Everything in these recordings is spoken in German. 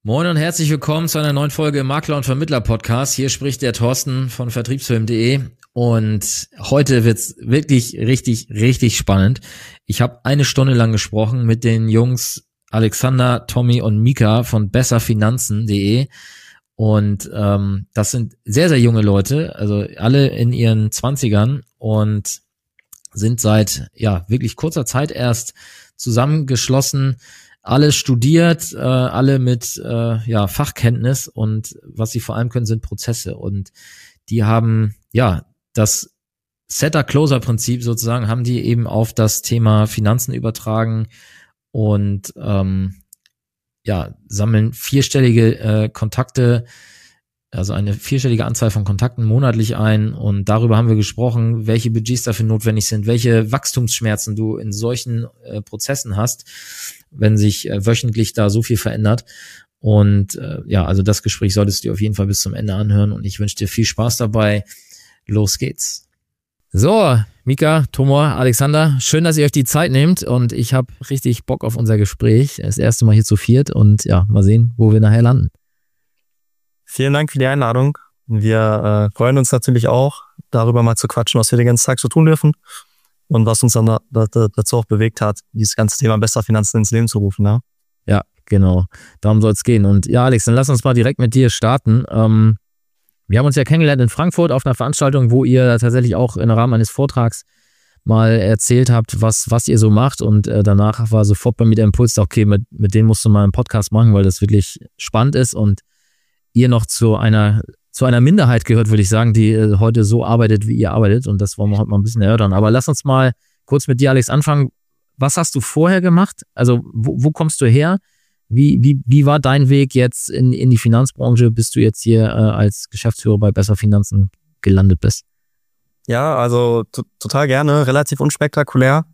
Moin und herzlich willkommen zu einer neuen Folge im Makler und Vermittler Podcast. Hier spricht der Thorsten von Vertriebsfilm.de und heute wird's wirklich richtig spannend. Ich habe eine Stunde lang gesprochen mit den Jungs Alexander, Tommy und Mika von besserfinanzen.de und das sind sehr junge Leute, also alle in ihren 20ern und sind seit wirklich kurzer Zeit erst zusammengeschlossen. Alle studiert, alle mit Fachkenntnis und was sie vor allem können, sind Prozesse und die haben das Setter-Closer-Prinzip sozusagen haben die eben auf das Thema Finanzen übertragen und sammeln vierstellige Kontakte, also eine vierstellige Anzahl von Kontakten monatlich ein und darüber haben wir gesprochen, welche Budgets dafür notwendig sind, welche Wachstumsschmerzen du in solchen Prozessen hast, wenn sich wöchentlich da so viel verändert. Und also das Gespräch solltest du dir auf jeden Fall bis zum Ende anhören und ich wünsche dir viel Spaß dabei. Los geht's. So, Mika, Tomor, Alexander, schön, dass ihr euch die Zeit nehmt und ich habe richtig Bock auf unser Gespräch. Das erste Mal hier zu viert und mal sehen, wo wir nachher landen. Vielen Dank für die Einladung. Wir freuen uns natürlich auch, darüber mal zu quatschen, was wir den ganzen Tag so tun dürfen und was uns dann dazu auch bewegt hat, dieses ganze Thema besser Finanzen ins Leben zu rufen. Ne? Ja, genau. Darum soll es gehen. Und ja, Alex, dann lass uns mal direkt mit dir starten. Wir haben uns ja kennengelernt in Frankfurt auf einer Veranstaltung, wo ihr tatsächlich auch im Rahmen eines Vortrags mal erzählt habt, was ihr so macht und danach war sofort bei mir der Impuls, okay, mit denen musst du mal einen Podcast machen, weil das wirklich spannend ist und ihr noch zu einer Minderheit gehört, würde ich sagen, die heute so arbeitet, wie ihr arbeitet. Und das wollen wir heute mal ein bisschen erörtern. Aber lass uns mal kurz mit dir, Alex, anfangen. Was hast du vorher gemacht? Also wo kommst du her? Wie war dein Weg jetzt in die Finanzbranche, bis du jetzt hier als Geschäftsführer bei Besser Finanzen gelandet bist? Ja, also total gerne, relativ unspektakulär.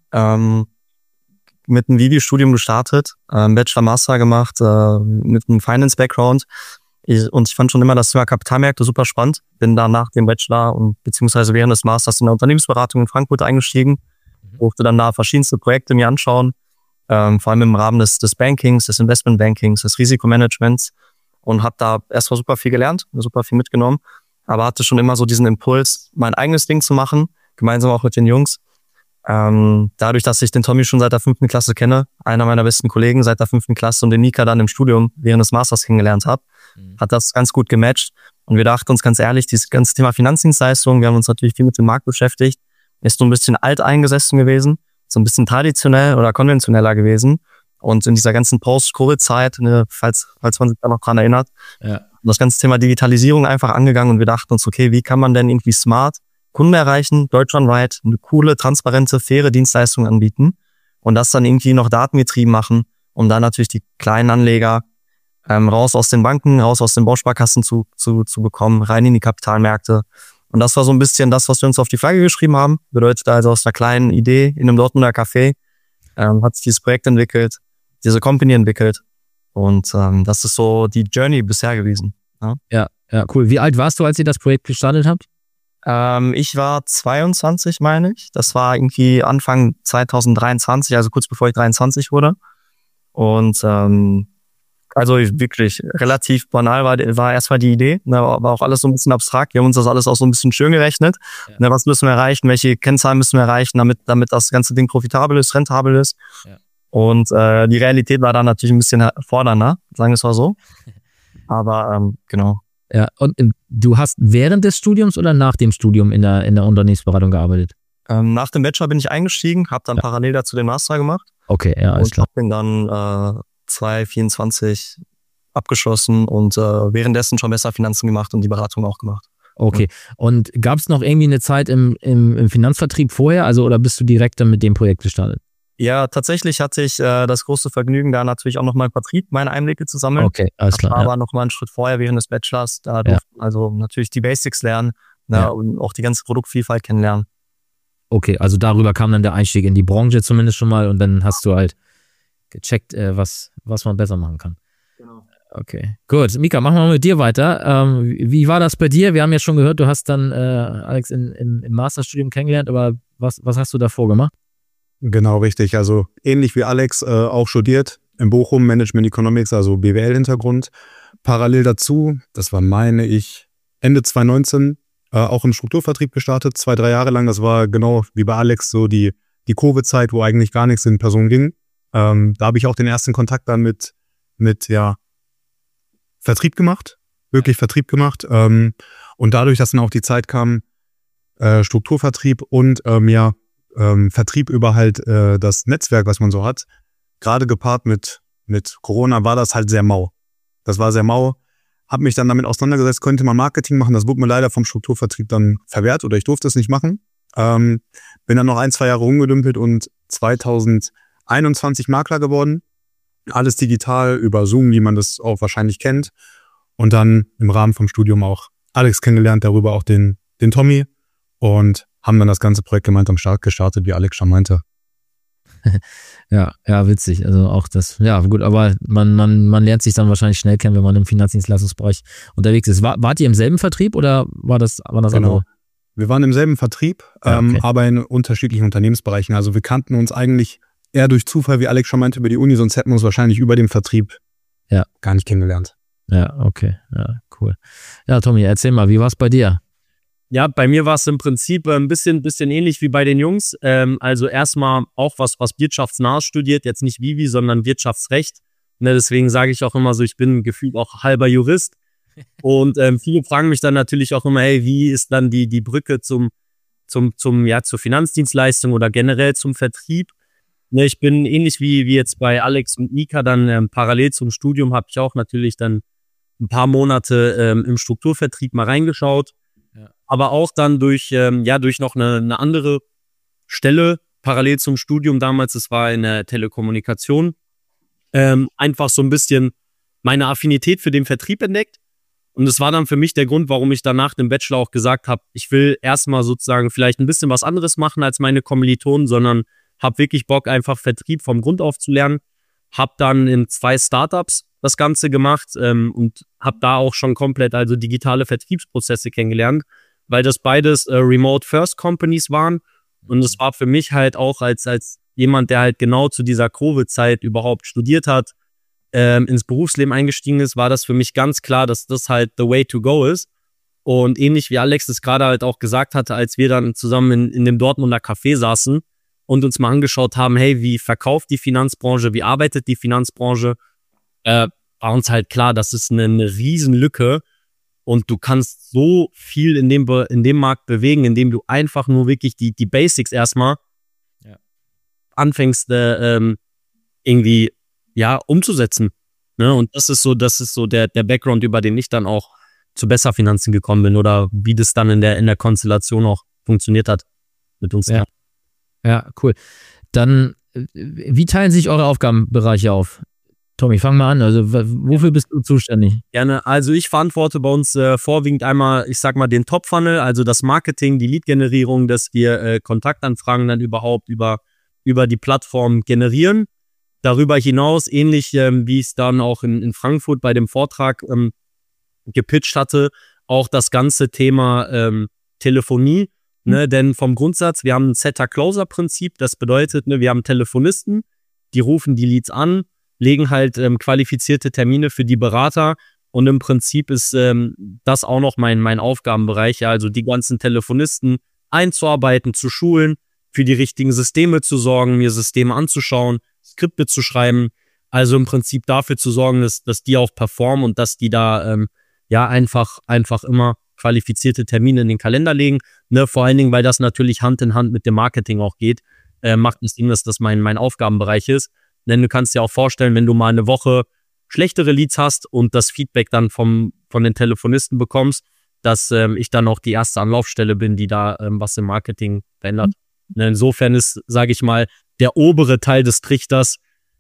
Mit einem Videostudium gestartet, Bachelor, Master gemacht, mit einem Finance-Background. Und ich fand schon immer das Thema Kapitalmärkte super spannend. Bin dann nach dem Bachelor und beziehungsweise während des Masters in der Unternehmensberatung in Frankfurt eingestiegen. Durfte dann da verschiedenste Projekte mir anschauen. Vor allem im Rahmen des Bankings, des Investmentbankings, des Risikomanagements. Und habe da erstmal super viel gelernt, super viel mitgenommen. Aber hatte schon immer so diesen Impuls, mein eigenes Ding zu machen. Gemeinsam auch mit den Jungs. Dadurch, dass ich den Tommy schon seit der 5. Klasse kenne, einer meiner besten Kollegen seit der 5. Klasse und den Mika dann im Studium während des Masters kennengelernt habe, hat das ganz gut gematcht. Und wir dachten uns ganz ehrlich, dieses ganze Thema Finanzdienstleistungen, wir haben uns natürlich viel mit dem Markt beschäftigt, ist so ein bisschen alteingesessen gewesen, so ein bisschen traditionell oder konventioneller gewesen. Und in dieser ganzen Post-Covid-Zeit, falls man sich da noch dran erinnert, das ganze Thema Digitalisierung einfach angegangen und wir dachten uns, okay, wie kann man denn irgendwie smart Kunden erreichen, deutschlandweit eine coole, transparente, faire Dienstleistung anbieten und das dann irgendwie noch datengetrieben machen, um dann natürlich die kleinen Anleger raus aus den Banken, raus aus den Bausparkassen zu bekommen, rein in die Kapitalmärkte. Und das war so ein bisschen das, was wir uns auf die Flagge geschrieben haben. Bedeutet also aus einer kleinen Idee in einem Dortmunder Café hat sich dieses Projekt entwickelt, diese Company entwickelt und das ist so die Journey bisher gewesen. Ja, cool. Wie alt warst du, als ihr das Projekt gestartet habt? Ich war 22, meine ich. Das war irgendwie Anfang 2023, also kurz bevor ich 23 wurde. Und also wirklich relativ banal war erstmal die Idee. War auch alles so ein bisschen abstrakt. Wir haben uns das alles auch so ein bisschen schön gerechnet. Ja. Was müssen wir erreichen? Welche Kennzahlen müssen wir erreichen, damit das ganze Ding profitabel ist, rentabel ist? Ja. Und die Realität war dann natürlich ein bisschen fordernder, sagen wir es mal so. Aber genau. Ja, und du hast während des Studiums oder nach dem Studium in der Unternehmensberatung gearbeitet? Nach dem Bachelor bin ich eingestiegen, habe dann parallel dazu den Master gemacht. Okay, ja, alles klar. Und bin dann 2024 abgeschlossen und währenddessen schon besser Finanzen gemacht und die Beratung auch gemacht. Okay, und gab es noch irgendwie eine Zeit im Finanzvertrieb vorher, also oder bist du direkt dann mit dem Projekt gestartet? Ja, tatsächlich hatte ich das große Vergnügen, da natürlich auch nochmal im Vertrieb meine Einblicke zu sammeln. Okay, alles klar. Aber nochmal einen Schritt vorher während des Bachelors, da durften also natürlich die Basics lernen und auch die ganze Produktvielfalt kennenlernen. Okay, also darüber kam dann der Einstieg in die Branche zumindest schon mal und dann hast du halt gecheckt, was man besser machen kann. Genau. Okay, gut. Mika, machen wir mal mit dir weiter. Wie war das bei dir? Wir haben ja schon gehört, du hast dann Alex im Masterstudium kennengelernt, aber was hast du davor gemacht? Genau, richtig. Also ähnlich wie Alex auch studiert, in Bochum, Management Economics, also BWL-Hintergrund. Parallel dazu, das war, meine ich, Ende 2019, auch im Strukturvertrieb gestartet, 2-3 Jahre lang. Das war genau wie bei Alex so die Covid-Zeit, wo eigentlich gar nichts in Person ging. Da habe ich auch den ersten Kontakt dann mit Vertrieb gemacht, wirklich Vertrieb gemacht. Und dadurch, dass dann auch die Zeit kam, Strukturvertrieb und Vertrieb über halt das Netzwerk, was man so hat, gerade gepaart mit Corona, war das halt sehr mau. Das war sehr mau. Habe mich dann damit auseinandergesetzt, könnte man Marketing machen. Das wurde mir leider vom Strukturvertrieb dann verwehrt oder ich durfte es nicht machen. Bin dann noch 1-2 Jahre rumgedümpelt und 2021 Makler geworden. Alles digital über Zoom, wie man das auch wahrscheinlich kennt. Und dann im Rahmen vom Studium auch Alex kennengelernt, darüber auch den Tommy und haben dann das ganze Projekt gemeinsam gestartet, wie Alex schon meinte. Ja, witzig. Also auch das, ja gut, aber man lernt sich dann wahrscheinlich schnell kennen, wenn man im Finanzdienstleistungsbereich unterwegs ist. Wart ihr im selben Vertrieb oder war das genau. andere? Wir waren im selben Vertrieb, okay. Aber in unterschiedlichen Unternehmensbereichen. Also wir kannten uns eigentlich eher durch Zufall, wie Alex schon meinte, über die Uni, sonst hätten wir uns wahrscheinlich über den Vertrieb gar nicht kennengelernt. Ja, okay. Ja, cool. Ja, Tommy, erzähl mal, wie war es bei dir? Ja, bei mir war es im Prinzip ein bisschen ähnlich wie bei den Jungs. Also erstmal auch was wirtschaftsnah studiert, jetzt nicht Vivi, sondern Wirtschaftsrecht. Ne, deswegen sage ich auch immer so, ich bin gefühlt auch halber Jurist. Und viele fragen mich dann natürlich auch immer, hey, wie ist dann die Brücke zur Finanzdienstleistung oder generell zum Vertrieb? Ne, ich bin ähnlich wie jetzt bei Alex und Nika dann parallel zum Studium habe ich auch natürlich dann ein paar Monate im Strukturvertrieb mal reingeschaut. Aber auch dann durch noch eine andere Stelle, parallel zum Studium damals, das war in der Telekommunikation, einfach so ein bisschen meine Affinität für den Vertrieb entdeckt. Und das war dann für mich der Grund, warum ich danach dem Bachelor auch gesagt habe, ich will erstmal sozusagen vielleicht ein bisschen was anderes machen als meine Kommilitonen, sondern habe wirklich Bock, einfach Vertrieb vom Grund auf zu lernen. Habe dann in 2 Startups das Ganze gemacht und habe da auch schon komplett also digitale Vertriebsprozesse kennengelernt, weil das beides Remote-First-Companies waren. Und es war für mich halt auch als jemand, der halt genau zu dieser Covid-Zeit überhaupt studiert hat, ins Berufsleben eingestiegen ist, war das für mich ganz klar, dass das halt the way to go ist. Und ähnlich wie Alex es gerade halt auch gesagt hatte, als wir dann zusammen in dem Dortmunder Café saßen und uns mal angeschaut haben, hey, wie verkauft die Finanzbranche, wie arbeitet die Finanzbranche, war uns halt klar, das ist eine Riesenlücke und du kannst so viel in dem Markt bewegen, indem du einfach nur wirklich die Basics erstmal anfängst irgendwie umzusetzen. Ne? Und das ist so der Background, über den ich dann auch zu Besserfinanzen gekommen bin oder wie das dann in der Konstellation auch funktioniert hat mit uns. Ja, cool. Dann, wie teilen sich eure Aufgabenbereiche auf? Tommy, fang mal an. Also, wofür bist du zuständig? Gerne. Also, ich verantworte bei uns vorwiegend einmal, ich sag mal, den Top-Funnel, also das Marketing, die Lead-Generierung, dass wir Kontaktanfragen dann überhaupt über die Plattform generieren. Darüber hinaus, ähnlich wie ich es dann auch in Frankfurt bei dem Vortrag gepitcht hatte, auch das ganze Thema Telefonie. Ne, denn vom Grundsatz, wir haben ein Setter-Closer-Prinzip, das bedeutet, ne, wir haben Telefonisten, die rufen die Leads an, legen halt qualifizierte Termine für die Berater und im Prinzip ist das auch noch mein Aufgabenbereich, ja, also die ganzen Telefonisten einzuarbeiten, zu schulen, für die richtigen Systeme zu sorgen, mir Systeme anzuschauen, Skripte zu schreiben, also im Prinzip dafür zu sorgen, dass die auch performen und dass die da einfach immer qualifizierte Termine in den Kalender legen, ne, vor allen Dingen, weil das natürlich Hand in Hand mit dem Marketing auch geht, macht es Sinn, dass das mein Aufgabenbereich ist, denn du kannst dir auch vorstellen, wenn du mal eine Woche schlechtere Leads hast und das Feedback dann von den Telefonisten bekommst, dass ich dann auch die erste Anlaufstelle bin, die da was im Marketing verändert. Ne, insofern ist, sage ich mal, der obere Teil des Trichters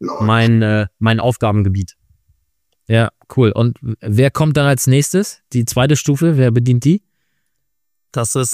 mein Aufgabengebiet. Ja, cool. Und wer kommt dann als nächstes? Die zweite Stufe, wer bedient die? Das ist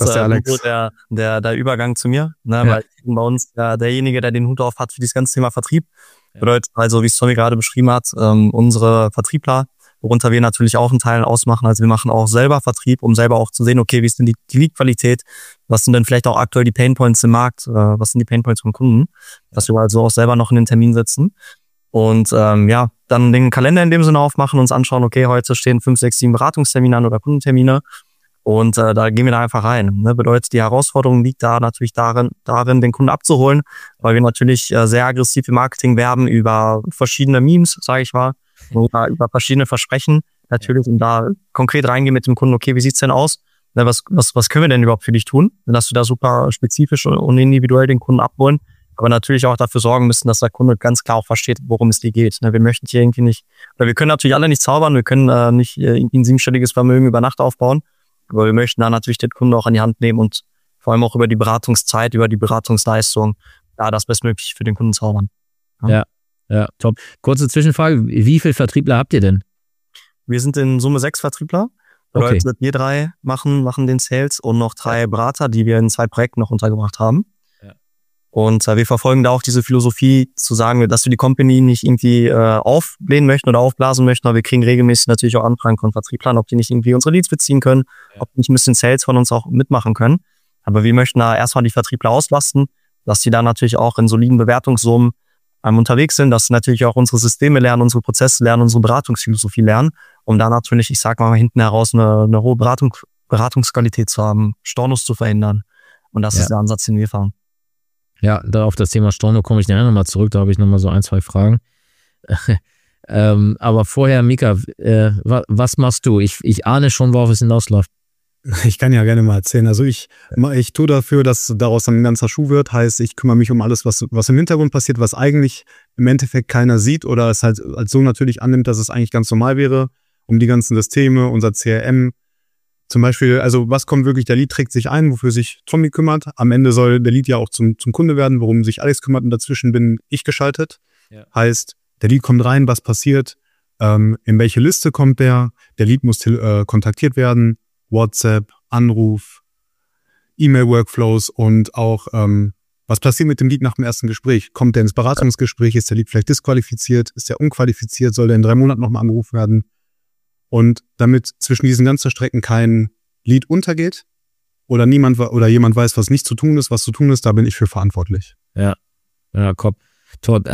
der Übergang zu mir, ne? Ja. Weil ich bin bei uns derjenige, der den Hut auf hat für dieses ganze Thema Vertrieb. Ja. Bedeutet also, wie es Tommy gerade beschrieben hat, unsere Vertriebler, worunter wir natürlich auch einen Teil ausmachen. Also wir machen auch selber Vertrieb, um selber auch zu sehen, okay, wie ist denn die Lead-Qualität? Was sind denn vielleicht auch aktuell die Painpoints im Markt? Was sind die Painpoints vom Kunden? Dass wir also auch selber noch in den Termin sitzen. und dann den Kalender in dem Sinne aufmachen, uns anschauen, okay, heute stehen 5, 6, 7 Beratungstermine an oder Kundentermine und da gehen wir da einfach rein. Ne? Bedeutet, die Herausforderung liegt da natürlich darin, den Kunden abzuholen, weil wir natürlich sehr aggressiv im Marketing werben über verschiedene Memes, sage ich mal, oder über verschiedene Versprechen natürlich und da konkret reingehen mit dem Kunden, okay, wie sieht's denn aus? Ne, was können wir denn überhaupt für dich tun? Dass wir da super spezifisch und individuell den Kunden abholen, aber natürlich auch dafür sorgen müssen, dass der Kunde ganz klar auch versteht, worum es dir geht. Wir möchten hier irgendwie nicht, oder wir können natürlich alle nicht zaubern, wir können nicht irgendwie ein 7-stelliges Vermögen über Nacht aufbauen, aber wir möchten da natürlich den Kunden auch an die Hand nehmen und vor allem auch über die Beratungszeit, über die Beratungsleistung, das Bestmögliche für den Kunden zaubern. Ja, top. Kurze Zwischenfrage, wie viele Vertriebler habt ihr denn? Wir sind in Summe 6 Vertriebler. Bedeutet, wir 3 machen den Sales und noch 3 Berater, die wir in 2 Projekten noch untergebracht haben. Ja. Und wir verfolgen da auch diese Philosophie zu sagen, dass wir die Company nicht irgendwie aufblähen möchten oder aufblasen möchten, aber wir kriegen regelmäßig natürlich auch Anfragen von Vertrieblern, ob die nicht irgendwie unsere Leads beziehen können, ob die nicht ein bisschen Sales von uns auch mitmachen können. Aber wir möchten da erstmal die Vertriebler auslasten, dass die da natürlich auch in soliden Bewertungssummen unterwegs sind, dass sie natürlich auch unsere Systeme lernen, unsere Prozesse lernen, unsere Beratungsphilosophie lernen, um da natürlich, ich sag mal, hinten heraus eine hohe Beratungsqualität zu haben, Stornos zu verhindern. Und das ist der Ansatz, den wir fahren. Ja, da auf das Thema Storno komme ich nachher nochmal zurück, da habe ich nochmal so 1, 2 Fragen. Aber vorher, Mika, was machst du? Ich ahne schon, worauf es hinausläuft. Ich kann ja gerne mal erzählen. Also ich tue dafür, dass daraus dann ein ganzer Schuh wird. Heißt, ich kümmere mich um alles, was im Hintergrund passiert, was eigentlich im Endeffekt keiner sieht oder es halt als so natürlich annimmt, dass es eigentlich ganz normal wäre. Um die ganzen Systeme, unser CRM. Zum Beispiel, also was kommt wirklich, der Lead trägt sich ein, wofür sich Tommy kümmert. Am Ende soll der Lead ja auch zum Kunde werden, worum sich Alex kümmert und dazwischen bin ich geschaltet. Ja. Heißt, der Lead kommt rein, was passiert, in welche Liste kommt der Lead muss kontaktiert werden, WhatsApp, Anruf, E-Mail-Workflows und auch, was passiert mit dem Lead nach dem ersten Gespräch? Kommt der ins Beratungsgespräch? Ist der Lead vielleicht disqualifiziert? Ist der unqualifiziert? Soll der in 3 Monaten nochmal angerufen werden? Und damit zwischen diesen ganzen Strecken kein Lead untergeht oder jemand weiß, was nicht zu tun ist, was zu tun ist, da bin ich für verantwortlich. Ja, Todd,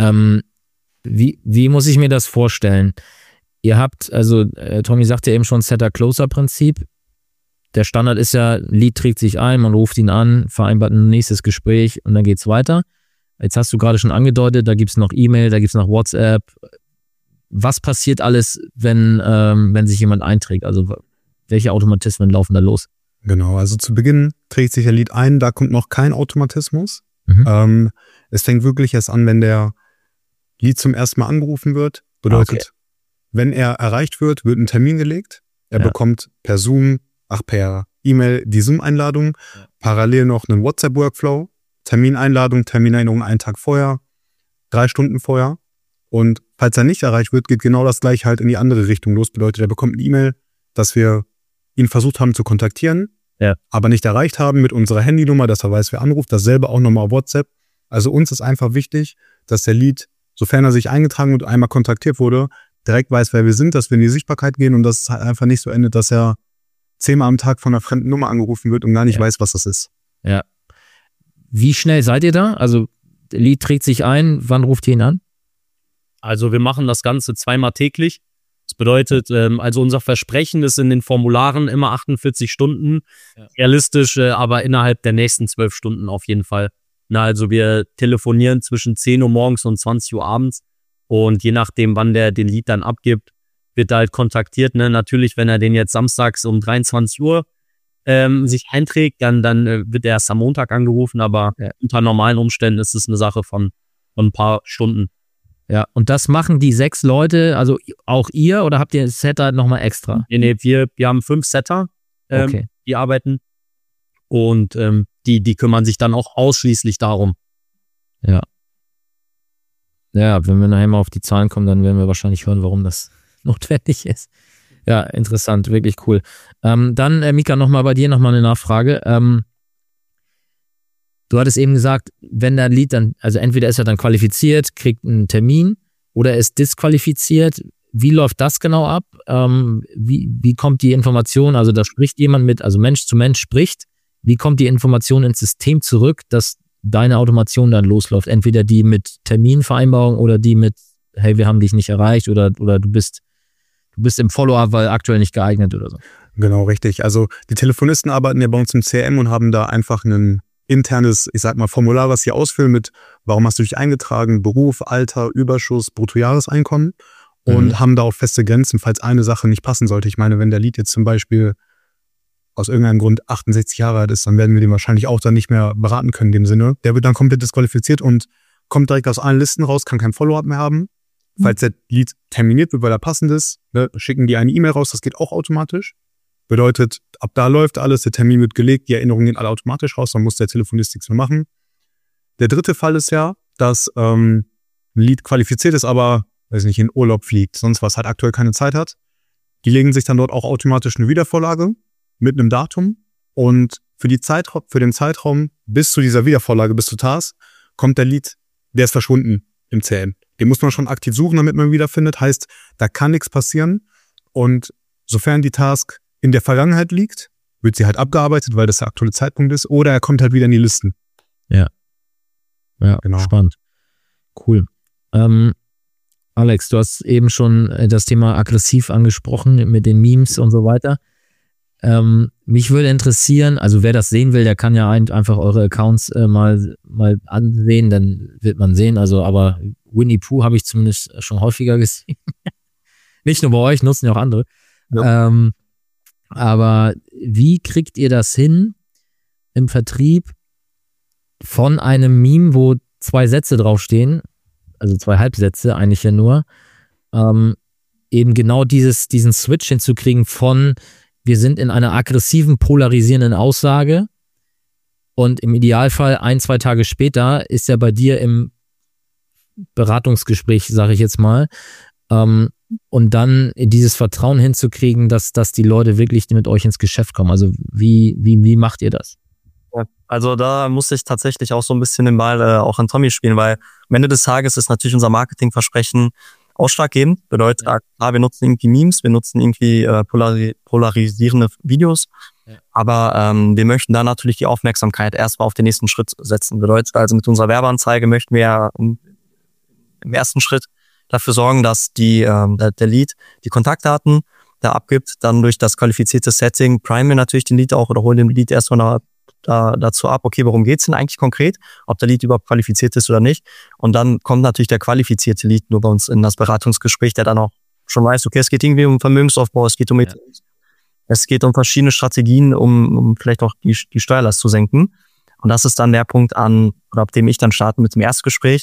wie muss ich mir das vorstellen? Ihr habt, also Tommy sagte ja eben schon Setter-Closer-Prinzip. Der Standard ist ja, Lead trägt sich ein, man ruft ihn an, vereinbart ein nächstes Gespräch und dann geht's weiter. Jetzt hast du gerade schon angedeutet, da gibt's noch E-Mail, da gibt's noch WhatsApp. Was passiert alles, wenn sich jemand einträgt? Also welche Automatismen laufen da los? Genau, also zu Beginn trägt sich der Lead ein, da kommt noch kein Automatismus. Es fängt wirklich erst an, wenn der Lead zum ersten Mal angerufen wird. Bedeutet, wenn er erreicht wird ein Termin gelegt. Er bekommt per Zoom, per E-Mail die Zoom-Einladung, parallel noch einen WhatsApp-Workflow, Terminerinnerung einen Tag vorher, 3 Stunden vorher. Und falls er nicht erreicht wird, geht genau das gleiche halt in die andere Richtung los. Bedeutet, er bekommt eine E-Mail, dass wir ihn versucht haben zu kontaktieren, aber nicht erreicht haben mit unserer Handynummer, dass er weiß, wer anruft. Dasselbe auch nochmal auf WhatsApp. Also uns ist einfach wichtig, dass der Lead, sofern er sich eingetragen und einmal kontaktiert wurde, direkt weiß, wer wir sind, dass wir in die Sichtbarkeit gehen und dass es halt einfach nicht so endet, dass er 10-mal am Tag von einer fremden Nummer angerufen wird und gar nicht weiß, was das ist. Ja. Wie schnell seid ihr da? Also der Lead trägt sich ein, wann ruft ihr ihn an? Also wir machen das Ganze 2-mal täglich. Das bedeutet, also unser Versprechen ist in den Formularen immer 48 Stunden, realistisch, aber innerhalb der nächsten 12 Stunden auf jeden Fall. Also wir telefonieren zwischen 10 Uhr morgens und 20 Uhr abends und je nachdem, wann der den Lead dann abgibt, wird er halt kontaktiert. Natürlich, wenn er den jetzt samstags um 23 Uhr sich einträgt, dann wird er erst am Montag angerufen, aber unter normalen Umständen ist es eine Sache von ein paar Stunden. Ja, und das machen die 6 Leute, also auch ihr, oder habt ihr Setter nochmal extra? Nee, wir haben 5 Setter, die arbeiten und die kümmern sich dann auch ausschließlich darum. Ja. Ja, wenn wir nachher mal auf die Zahlen kommen, dann werden wir wahrscheinlich hören, warum das notwendig ist. Ja, interessant, wirklich cool. Dann, Mika, nochmal bei dir nochmal eine Nachfrage. Du hattest eben gesagt, wenn der Lead dann, also entweder ist er dann qualifiziert, kriegt einen Termin oder ist disqualifiziert. Wie läuft das genau ab? Wie kommt die Information, also da spricht jemand mit, also Mensch zu Mensch spricht, wie kommt die Information ins System zurück, dass deine Automation dann losläuft? Entweder die mit Terminvereinbarung oder die mit hey, wir haben dich nicht erreicht oder du bist im Follow-up, weil aktuell nicht geeignet oder so. Genau, richtig. Also die Telefonisten arbeiten ja bei uns im CRM und haben da einfach ein internes, ich sag mal, Formular, was sie ausfüllen mit, warum hast du dich eingetragen, Beruf, Alter, Überschuss, Bruttojahreseinkommen und haben da auch feste Grenzen, falls eine Sache nicht passen sollte. Ich meine, wenn der Lead jetzt zum Beispiel aus irgendeinem Grund 68 Jahre alt ist, dann werden wir den wahrscheinlich auch dann nicht mehr beraten können in dem Sinne. Der wird dann komplett disqualifiziert und kommt direkt aus allen Listen raus, kann kein Follow-up mehr haben. Falls der Lead terminiert wird, weil er passend ist, ne, schicken die eine E-Mail raus, das geht auch automatisch. Bedeutet, ab da läuft alles, der Termin wird gelegt, die Erinnerungen gehen alle automatisch raus, dann muss der Telefonist nichts mehr machen. Der dritte Fall ist ja, dass ein Lead qualifiziert ist, aber, weiß nicht, in Urlaub fliegt, sonst was, halt aktuell keine Zeit hat. Die legen sich dann dort auch automatisch eine Wiedervorlage mit einem Datum und für den Zeitraum bis zu dieser Wiedervorlage, bis zu Task, kommt der Lead, der ist verschwunden im CRM. Den muss man schon aktiv suchen, damit man ihn wiederfindet. Heißt, da kann nichts passieren und sofern die Task in der Vergangenheit liegt, wird sie halt abgearbeitet, weil das der aktuelle Zeitpunkt ist, oder er kommt halt wieder in die Listen. Ja, genau. Spannend. Cool. Alex, du hast eben schon das Thema aggressiv angesprochen mit den Memes und so weiter. Mich würde interessieren, also wer das sehen will, der kann ja einfach eure Accounts mal ansehen, dann wird man sehen, also aber Winnie Pooh habe ich zumindest schon häufiger gesehen. Nicht nur bei euch, nutzen ja auch andere. Ja. Aber wie kriegt ihr das hin im Vertrieb von einem Meme, wo 2 Sätze draufstehen, also 2 Halbsätze eigentlich ja nur, eben genau diesen Switch hinzukriegen von wir sind in einer aggressiven, polarisierenden Aussage und im Idealfall 1-2 Tage später ist er bei dir im Beratungsgespräch, sage ich jetzt mal, und dann dieses Vertrauen hinzukriegen, dass die Leute wirklich mit euch ins Geschäft kommen. Also wie macht ihr das? Also da muss ich tatsächlich auch so ein bisschen den Ball auch an Tommy spielen, weil am Ende des Tages ist natürlich unser Marketingversprechen ausschlaggebend. Bedeutet, klar, wir nutzen irgendwie Memes, wir nutzen irgendwie polarisierende Videos, aber wir möchten da natürlich die Aufmerksamkeit erstmal auf den nächsten Schritt setzen. Bedeutet also, mit unserer Werbeanzeige möchten wir ja im ersten Schritt dafür sorgen, dass der Lead die Kontaktdaten da abgibt. Dann durch das qualifizierte Setting primen wir natürlich den Lead auch oder holen den Lead erstmal dazu ab, okay, worum geht's denn eigentlich konkret, ob der Lead überhaupt qualifiziert ist oder nicht. Und dann kommt natürlich der qualifizierte Lead nur bei uns in das Beratungsgespräch, der dann auch schon weiß, okay, es geht irgendwie um Vermögensaufbau, es geht um es geht um verschiedene Strategien, um vielleicht auch die Steuerlast zu senken. Und das ist dann der Punkt ab dem ich dann starte mit dem Erstgespräch.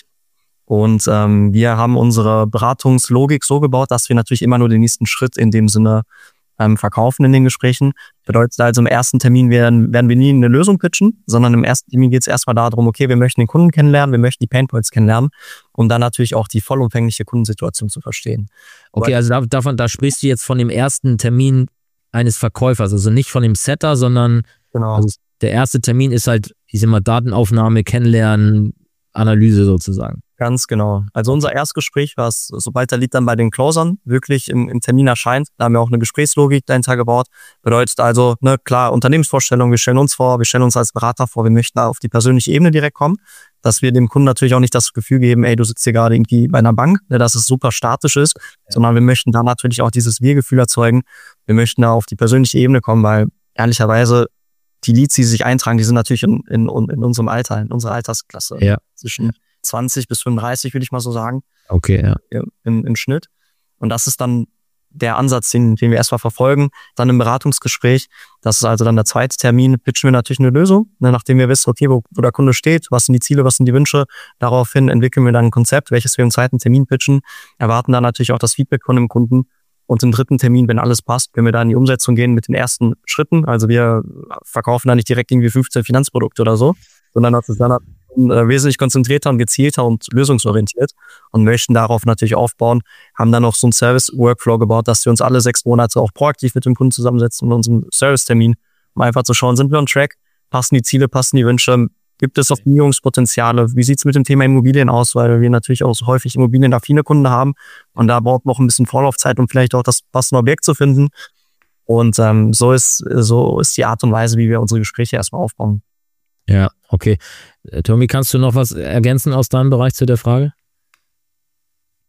Und wir haben unsere Beratungslogik so gebaut, dass wir natürlich immer nur den nächsten Schritt in dem Sinne verkaufen in den Gesprächen. Bedeutet also, im ersten Termin werden wir nie eine Lösung pitchen, sondern im ersten Termin geht es erstmal darum, okay, wir möchten den Kunden kennenlernen, wir möchten die Painpoints kennenlernen, um dann natürlich auch die vollumfängliche Kundensituation zu verstehen. Okay, also da sprichst du jetzt von dem ersten Termin eines Verkäufers, also nicht von dem Setter, sondern also der erste Termin ist halt, ich sag mal, Datenaufnahme, Kennenlernen, Analyse sozusagen. Ganz genau. Also unser Erstgespräch, was sobald der Lead dann bei den Closern wirklich im Termin erscheint, da haben wir auch eine Gesprächslogik dahinter gebaut. Bedeutet also, klar, Unternehmensvorstellung, wir stellen uns vor, wir stellen uns als Berater vor, wir möchten da auf die persönliche Ebene direkt kommen, dass wir dem Kunden natürlich auch nicht das Gefühl geben, ey, du sitzt hier gerade irgendwie bei einer Bank, dass es super statisch ist, sondern wir möchten da natürlich auch dieses Wir-Gefühl erzeugen. Wir möchten da auf die persönliche Ebene kommen, weil ehrlicherweise die Leads, die sich eintragen, die sind natürlich in unserem Alter, in unserer Altersklasse. Ja. Zwischen 20 bis 35, würde ich mal so sagen. Okay, ja. Im Schnitt. Und das ist dann der Ansatz, den wir erstmal verfolgen. Dann im Beratungsgespräch, das ist also dann der zweite Termin, pitchen wir natürlich eine Lösung, nachdem wir wissen, okay, wo der Kunde steht, was sind die Ziele, was sind die Wünsche. Daraufhin entwickeln wir dann ein Konzept, welches wir im zweiten Termin pitchen, erwarten dann natürlich auch das Feedback von dem Kunden. Und im dritten Termin, wenn alles passt, wenn wir da in die Umsetzung gehen mit den ersten Schritten, also wir verkaufen da nicht direkt irgendwie 15 Finanzprodukte oder so, sondern das ist dann wesentlich konzentrierter und gezielter und lösungsorientiert und möchten darauf natürlich aufbauen, haben dann noch so einen Service-Workflow gebaut, dass wir uns alle 6 Monate auch proaktiv mit dem Kunden zusammensetzen und unserem Servicetermin, um einfach zu schauen, sind wir on track, passen die Ziele, passen die Wünsche, gibt es Optimierungspotenziale, wie sieht's mit dem Thema Immobilien aus, weil wir natürlich auch so häufig immobilienaffine Kunden haben und da braucht noch ein bisschen Vorlaufzeit, um vielleicht auch das passende Objekt zu finden. Und so ist die Art und Weise, wie wir unsere Gespräche erstmal aufbauen. Ja, okay. Tommy, kannst du noch was ergänzen aus deinem Bereich zu der Frage?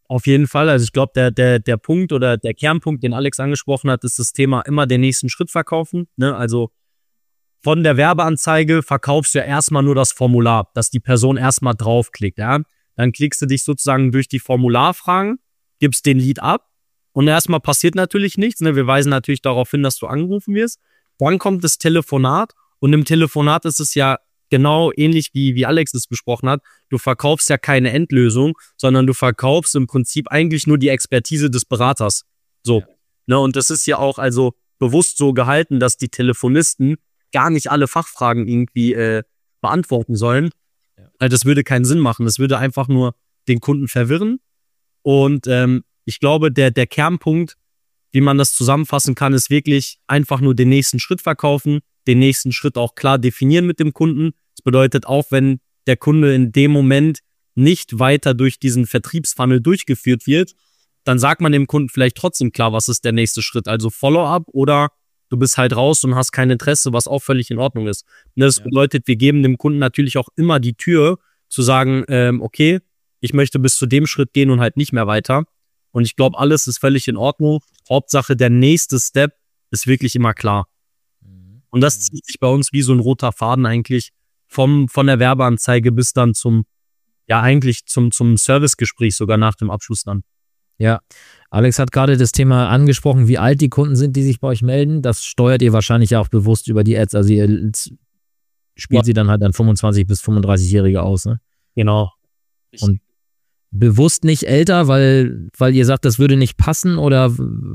Auf jeden Fall. Also ich glaube, der Punkt oder der Kernpunkt, den Alex angesprochen hat, ist das Thema immer den nächsten Schritt verkaufen. Ne? Also von der Werbeanzeige verkaufst du ja erstmal nur das Formular, dass die Person erstmal draufklickt. Ja? Dann klickst du dich sozusagen durch die Formularfragen, gibst den Lead ab und erstmal passiert natürlich nichts. Ne? Wir weisen natürlich darauf hin, dass du angerufen wirst. Dann kommt das Telefonat und im Telefonat ist es ja genau ähnlich wie Alex es besprochen hat. Du verkaufst ja keine Endlösung, sondern du verkaufst im Prinzip eigentlich nur die Expertise des Beraters. So. Ja. Ne, und das ist ja auch also bewusst so gehalten, dass die Telefonisten gar nicht alle Fachfragen irgendwie beantworten sollen. Ja. Weil das würde keinen Sinn machen. Das würde einfach nur den Kunden verwirren. Und ich glaube, der Kernpunkt, wie man das zusammenfassen kann, ist wirklich einfach nur den nächsten Schritt verkaufen, den nächsten Schritt auch klar definieren mit dem Kunden. Das bedeutet auch, wenn der Kunde in dem Moment nicht weiter durch diesen Vertriebsfunnel durchgeführt wird, dann sagt man dem Kunden vielleicht trotzdem klar, was ist der nächste Schritt. Also Follow-up oder du bist halt raus und hast kein Interesse, was auch völlig in Ordnung ist. Das bedeutet, wir geben dem Kunden natürlich auch immer die Tür zu sagen, okay, ich möchte bis zu dem Schritt gehen und halt nicht mehr weiter. Und ich glaube, alles ist völlig in Ordnung. Hauptsache, der nächste Step ist wirklich immer klar. Und das zieht sich bei uns wie so ein roter Faden eigentlich von der Werbeanzeige bis dann zum Servicegespräch, sogar nach dem Abschluss dann. Ja, Alex hat gerade das Thema angesprochen, wie alt die Kunden sind, die sich bei euch melden. Das steuert ihr wahrscheinlich ja auch bewusst über die Ads. Also ihr spielt sie dann halt an 25- bis 35-Jährige aus, ne? Genau. Und bewusst nicht älter, weil ihr sagt, das würde nicht passen oder?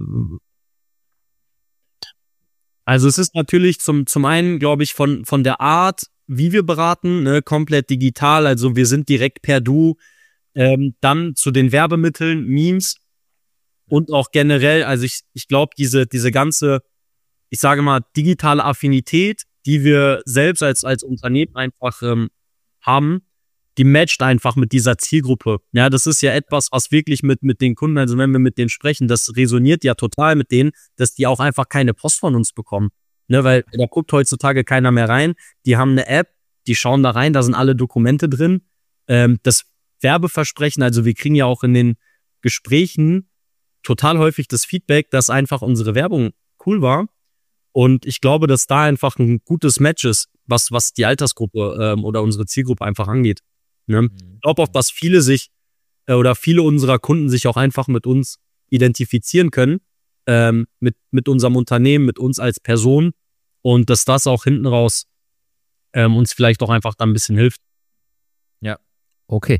Also es ist natürlich zum einen, glaube ich, von der Art, wie wir beraten, ne, komplett digital. Also wir sind direkt per Du. Dann zu den Werbemitteln, Memes und auch generell, also ich glaube, diese ganze, ich sage mal, digitale Affinität, die wir selbst als Unternehmen einfach haben, die matcht einfach mit dieser Zielgruppe. Ja, das ist ja etwas, was wirklich mit den Kunden, also wenn wir mit denen sprechen, das resoniert ja total mit denen, dass die auch einfach keine Post von uns bekommen. Ne, weil da guckt heutzutage keiner mehr rein. Die haben eine App, die schauen da rein, da sind alle Dokumente drin. Das Werbeversprechen, also wir kriegen ja auch in den Gesprächen total häufig das Feedback, dass einfach unsere Werbung cool war. Und ich glaube, dass da einfach ein gutes Match ist, was die Altersgruppe oder unsere Zielgruppe einfach angeht. Ne? Ich glaube auch, dass viele unserer Kunden sich auch einfach mit uns identifizieren können, mit unserem Unternehmen, mit uns als Person und dass das auch hinten raus uns vielleicht auch einfach dann ein bisschen hilft. Ja, okay.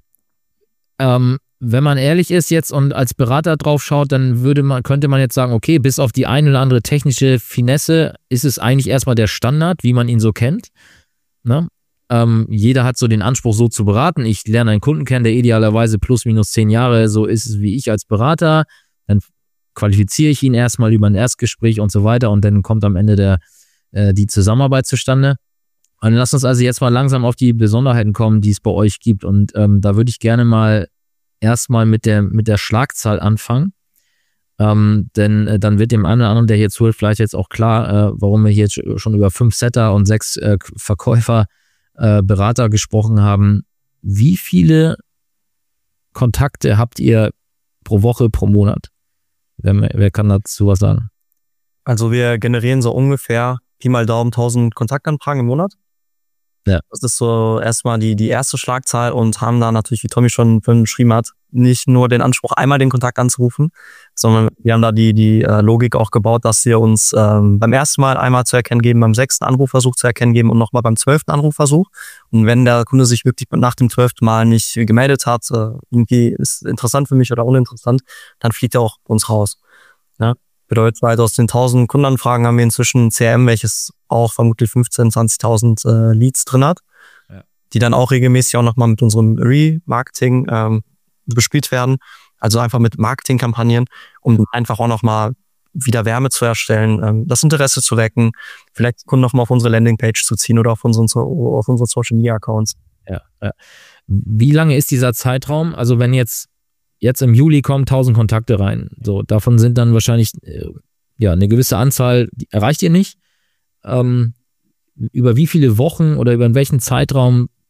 Wenn man ehrlich ist jetzt und als Berater drauf schaut, dann könnte man jetzt sagen, okay, bis auf die eine oder andere technische Finesse ist es eigentlich erstmal der Standard, wie man ihn so kennt. Ne? Jeder hat so den Anspruch, so zu beraten. Ich lerne einen Kunden kennen, der idealerweise plus minus 10 Jahre so ist wie ich als Berater. Dann qualifiziere ich ihn erstmal über ein Erstgespräch und so weiter und dann kommt am Ende die Zusammenarbeit zustande. Und lass uns also jetzt mal langsam auf die Besonderheiten kommen, die es bei euch gibt. Und da würde ich gerne mal erstmal mit der Schlagzahl anfangen. Denn dann wird dem einen oder anderen, der hier zuhört, vielleicht jetzt auch klar, warum wir hier jetzt schon über 5 Setter und 6 Verkäufer, Berater gesprochen haben. Wie viele Kontakte habt ihr pro Woche, pro Monat? Wer kann dazu was sagen? Also wir generieren so ungefähr Pi mal Daumen 1000 Kontaktanfragen im Monat. Ja. Das ist so erstmal die erste Schlagzahl und haben da natürlich, wie Tommy schon beschrieben hat, nicht nur den Anspruch, einmal den Kontakt anzurufen, sondern wir haben da die Logik auch gebaut, dass wir uns beim ersten Mal einmal zu erkennen geben, beim 6. Anrufversuch zu erkennen geben und nochmal beim 12. Anrufversuch. Und wenn der Kunde sich wirklich nach dem 12. Mal nicht gemeldet hat, irgendwie ist interessant für mich oder uninteressant, dann fliegt er auch bei uns raus. Ja? Bedeutet, halt aus den 1000 Kundenanfragen haben wir inzwischen ein CRM, welches auch vermutlich 15.000, 20.000 Leads drin hat, ja, die dann auch regelmäßig auch nochmal mit unserem Remarketing bespielt werden. Also einfach mit Marketingkampagnen, um einfach auch nochmal wieder Wärme zu erstellen, das Interesse zu wecken, vielleicht Kunden nochmal auf unsere Landingpage zu ziehen oder auf unsere Social Media Accounts. Ja. Wie lange ist dieser Zeitraum? Also wenn jetzt im Juli kommen 1000 Kontakte rein, so davon sind dann wahrscheinlich eine gewisse Anzahl, die erreicht ihr nicht. Über wie viele Wochen oder über welchen Zeitraum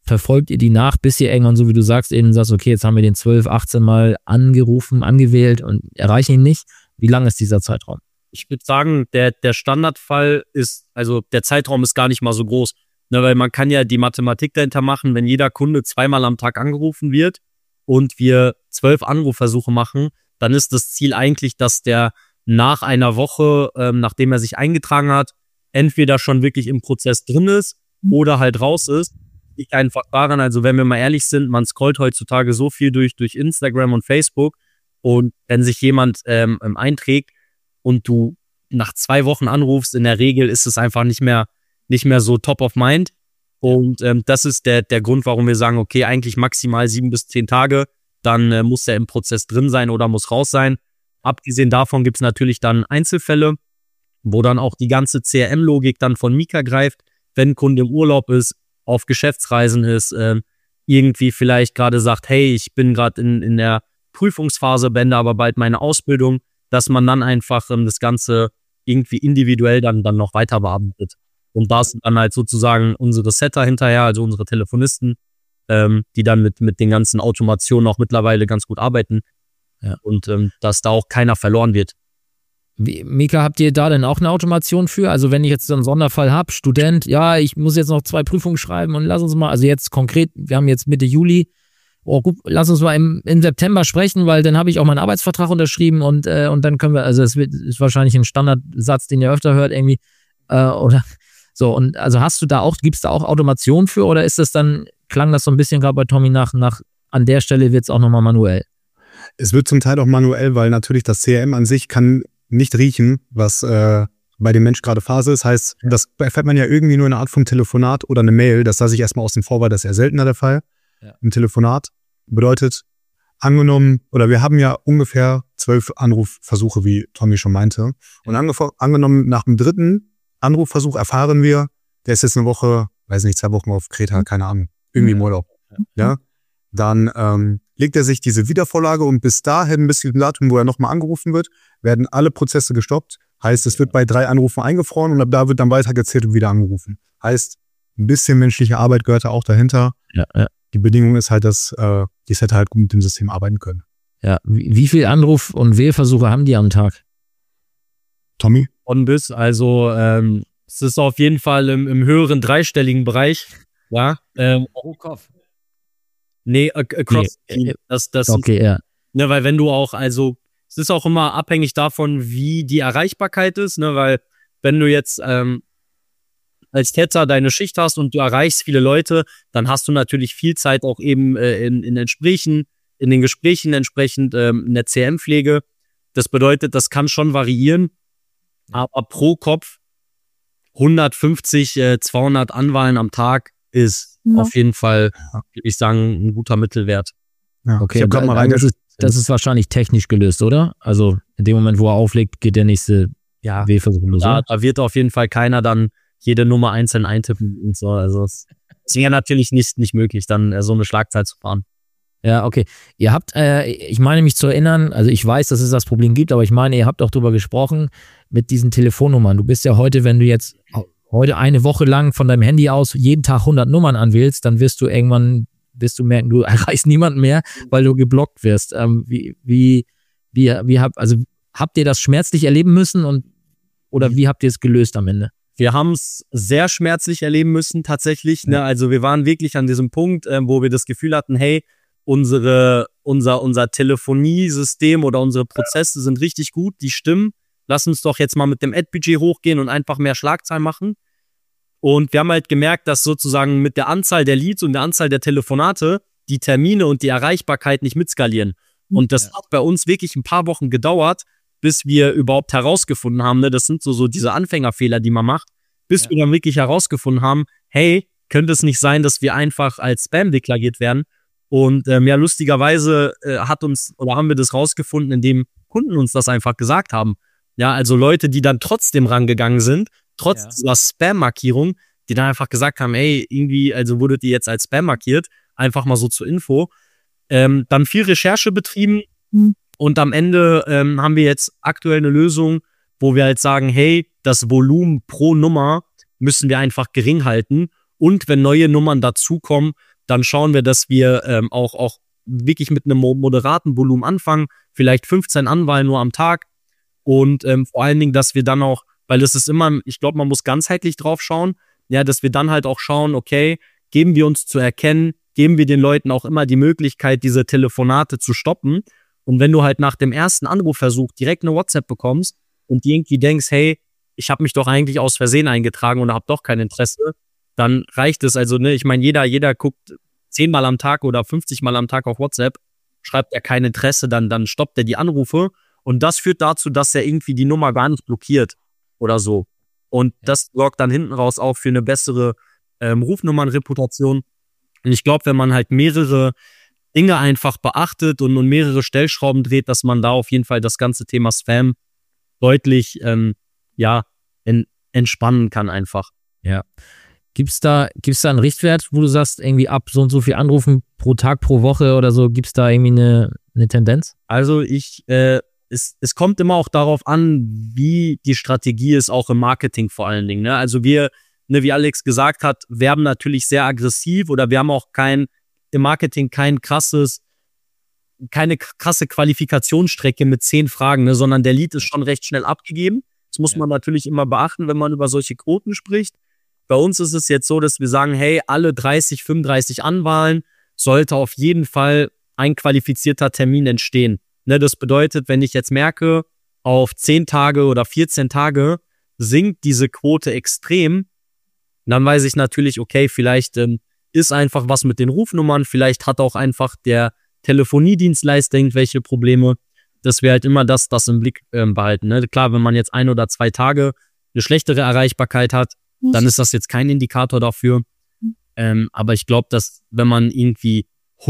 verfolgt ihr die nach, bis ihr irgendwann, so wie du sagst, eben sagst, okay, jetzt haben wir den 12, 18 Mal angerufen, angewählt und erreichen ihn nicht. Wie lang ist dieser Zeitraum? Ich würde sagen, der Standardfall ist, also der Zeitraum ist gar nicht mal so groß. Ne, weil man kann ja die Mathematik dahinter machen, wenn jeder Kunde 2-mal am Tag angerufen wird und wir 12 Anrufversuche machen, dann ist das Ziel eigentlich, dass der nach einer Woche, nachdem er sich eingetragen hat, entweder schon wirklich im Prozess drin ist oder halt raus ist. Liegt einfach daran, also wenn wir mal ehrlich sind, man scrollt heutzutage so viel durch Instagram und Facebook und wenn sich jemand einträgt und du nach 2 Wochen anrufst, in der Regel ist es einfach nicht mehr so top of mind. Und das ist der Grund, warum wir sagen, okay, eigentlich maximal 7 bis 10 Tage, dann muss er im Prozess drin sein oder muss raus sein. Abgesehen davon gibt es natürlich dann Einzelfälle, wo dann auch die ganze CRM-Logik dann von Mika greift, wenn ein Kunde im Urlaub ist, auf Geschäftsreisen ist, irgendwie vielleicht gerade sagt, hey, ich bin gerade in der Prüfungsphase, beende aber bald meine Ausbildung, dass man dann einfach das Ganze irgendwie individuell dann noch weiter bearbeitet. Und da sind dann halt sozusagen unsere Setter hinterher, also unsere Telefonisten, die dann mit den ganzen Automationen auch mittlerweile ganz gut arbeiten. Ja. Und dass da auch keiner verloren wird. Mika, habt ihr da denn auch eine Automation für? Also wenn ich jetzt so einen Sonderfall habe, Student, ja, ich muss jetzt noch 2 Prüfungen schreiben und lass uns mal, also jetzt konkret, wir haben jetzt Mitte Juli, oh gut, lass uns mal im September sprechen, weil dann habe ich auch meinen Arbeitsvertrag unterschrieben und dann können wir, also es ist wahrscheinlich ein Standardsatz, den ihr öfter hört irgendwie, oder so, und also gibt's da auch Automation für oder ist das dann, klang das so ein bisschen gerade bei Tommy nach, an der Stelle wird's auch nochmal manuell? Es wird zum Teil auch manuell, weil natürlich das CRM an sich kann nicht riechen, was bei dem Mensch gerade Phase ist. Heißt, das erfährt man ja irgendwie nur in einer Art von Telefonat oder eine Mail. Das lasse ich erstmal außen vor, weil das ist eher seltener der Fall. Ja. Im Telefonat bedeutet, angenommen, oder wir haben ja ungefähr 12 Anrufversuche, wie Tommy schon meinte. Und angenommen, nach dem 3. Anrufversuch erfahren wir, der ist jetzt eine Woche, weiß nicht, 2 Wochen auf Kreta, keine Ahnung, irgendwie im Urlaub. Ja. Dann legt er sich diese Wiedervorlage und bis dahin, bis zum Datum, wo er nochmal angerufen wird, werden alle Prozesse gestoppt. Heißt, es wird bei 3 Anrufen eingefroren und ab da wird dann weitergezählt und wieder angerufen. Heißt, ein bisschen menschliche Arbeit gehört da auch dahinter. Ja. Die Bedingung ist halt, dass die Setter halt gut mit dem System arbeiten können. Ja, wie viel Anruf- und Wählversuche haben die am Tag? Tommy? Von bis, also es ist auf jeden Fall im höheren dreistelligen Bereich. Ja. Pro Kopf. Nee, across. Nee, das okay, ja. Ne, weil wenn du auch, also es ist auch immer abhängig davon, wie die Erreichbarkeit ist, ne, weil wenn du jetzt als Tetzer deine Schicht hast und du erreichst viele Leute, dann hast du natürlich viel Zeit auch eben in den Gesprächen entsprechend in der CM-Pflege. Das bedeutet, das kann schon variieren, aber pro Kopf 150, 200 Anwahlen am Tag ist auf jeden Fall, würde ich sagen, ein guter Mittelwert. Ja, okay, das ist wahrscheinlich technisch gelöst, oder? Also in dem Moment, wo er auflegt, geht der nächste Wählversuch los. Da wird auf jeden Fall keiner dann jede Nummer einzeln eintippen und so. Also es wäre natürlich nicht möglich, dann so eine Schlagzahl zu fahren. Ja, okay. Ihr habt, ich meine mich zu erinnern, also ich weiß, dass es das Problem gibt, aber ich meine, ihr habt auch drüber gesprochen mit diesen Telefonnummern. Du bist ja heute, wenn du jetzt heute eine Woche lang von deinem Handy aus jeden Tag 100 Nummern anwählst, dann wirst du merken, du erreichst niemanden mehr, weil du geblockt wirst. Habt ihr das schmerzlich erleben müssen oder wie habt ihr es gelöst am Ende? Wir haben es sehr schmerzlich erleben müssen, tatsächlich. Ne? Also wir waren wirklich an diesem Punkt, wo wir das Gefühl hatten, hey, unser Telefoniesystem oder unsere Prozesse sind richtig gut, die stimmen. Lass uns doch jetzt mal mit dem Ad-Budget hochgehen und einfach mehr Schlagzeilen machen. Und wir haben halt gemerkt, dass sozusagen mit der Anzahl der Leads und der Anzahl der Telefonate die Termine und die Erreichbarkeit nicht mitskalieren. Und das hat bei uns wirklich ein paar Wochen gedauert, bis wir überhaupt herausgefunden haben, ne, das sind so diese Anfängerfehler, die man macht, bis wir dann wirklich herausgefunden haben, hey, könnte es nicht sein, dass wir einfach als Spam deklariert werden? Und lustigerweise haben wir das rausgefunden, indem Kunden uns das einfach gesagt haben. Ja, also Leute, die dann trotzdem rangegangen sind, trotz dieser Spam-Markierung, die dann einfach gesagt haben, ey, irgendwie, also wurdet ihr jetzt als Spam markiert, einfach mal so zur Info. Dann viel Recherche betrieben und am Ende haben wir jetzt aktuell eine Lösung, wo wir halt sagen, hey, das Volumen pro Nummer müssen wir einfach gering halten und wenn neue Nummern dazukommen, dann schauen wir, dass wir auch wirklich mit einem moderaten Volumen anfangen, vielleicht 15 Anwahlen nur am Tag und vor allen Dingen, dass wir dann auch, weil es ist immer, ich glaube, man muss ganzheitlich drauf schauen, ja, dass wir dann halt auch schauen, okay, geben wir uns zu erkennen, geben wir den Leuten auch immer die Möglichkeit, diese Telefonate zu stoppen. Und wenn du halt nach dem ersten Anrufversuch direkt eine WhatsApp bekommst und dir irgendwie denkst, hey, ich habe mich doch eigentlich aus Versehen eingetragen und habe doch kein Interesse, dann reicht es. Also, ne, ich meine, jeder guckt 10-mal am Tag oder 50-mal am Tag auf WhatsApp, schreibt er kein Interesse, dann stoppt er die Anrufe und das führt dazu, dass er irgendwie die Nummer gar nicht blockiert oder so. Und das sorgt dann hinten raus auch für eine bessere Rufnummernreputation. Und ich glaube, wenn man halt mehrere Dinge einfach beachtet und mehrere Stellschrauben dreht, dass man da auf jeden Fall das ganze Thema Spam deutlich entspannen kann einfach. Ja. Gibt's da einen Richtwert, wo du sagst, irgendwie ab so und so viel Anrufen pro Tag, pro Woche oder so, gibt's da irgendwie eine Tendenz? Also es kommt immer auch darauf an, wie die Strategie ist, auch im Marketing vor allen Dingen. Ne? Also wir, wie Alex gesagt hat, werben natürlich sehr aggressiv oder wir haben auch im Marketing keine krasse Qualifikationsstrecke mit 10 Fragen, ne? Sondern der Lead ist schon recht schnell abgegeben. Das muss man natürlich immer beachten, wenn man über solche Quoten spricht. Bei uns ist es jetzt so, dass wir sagen, hey, alle 30, 35 Anwahlen sollte auf jeden Fall ein qualifizierter Termin entstehen. Ne, das bedeutet, wenn ich jetzt merke, auf 10 Tage oder 14 Tage sinkt diese Quote extrem, dann weiß ich natürlich, okay, vielleicht ist einfach was mit den Rufnummern, vielleicht hat auch einfach der Telefoniedienstleister irgendwelche Probleme, dass wir halt immer das im Blick behalten. Ne? Klar, wenn man jetzt 1 oder 2 Tage eine schlechtere Erreichbarkeit hat, dann ist das jetzt kein Indikator dafür. Aber ich glaube, dass wenn man irgendwie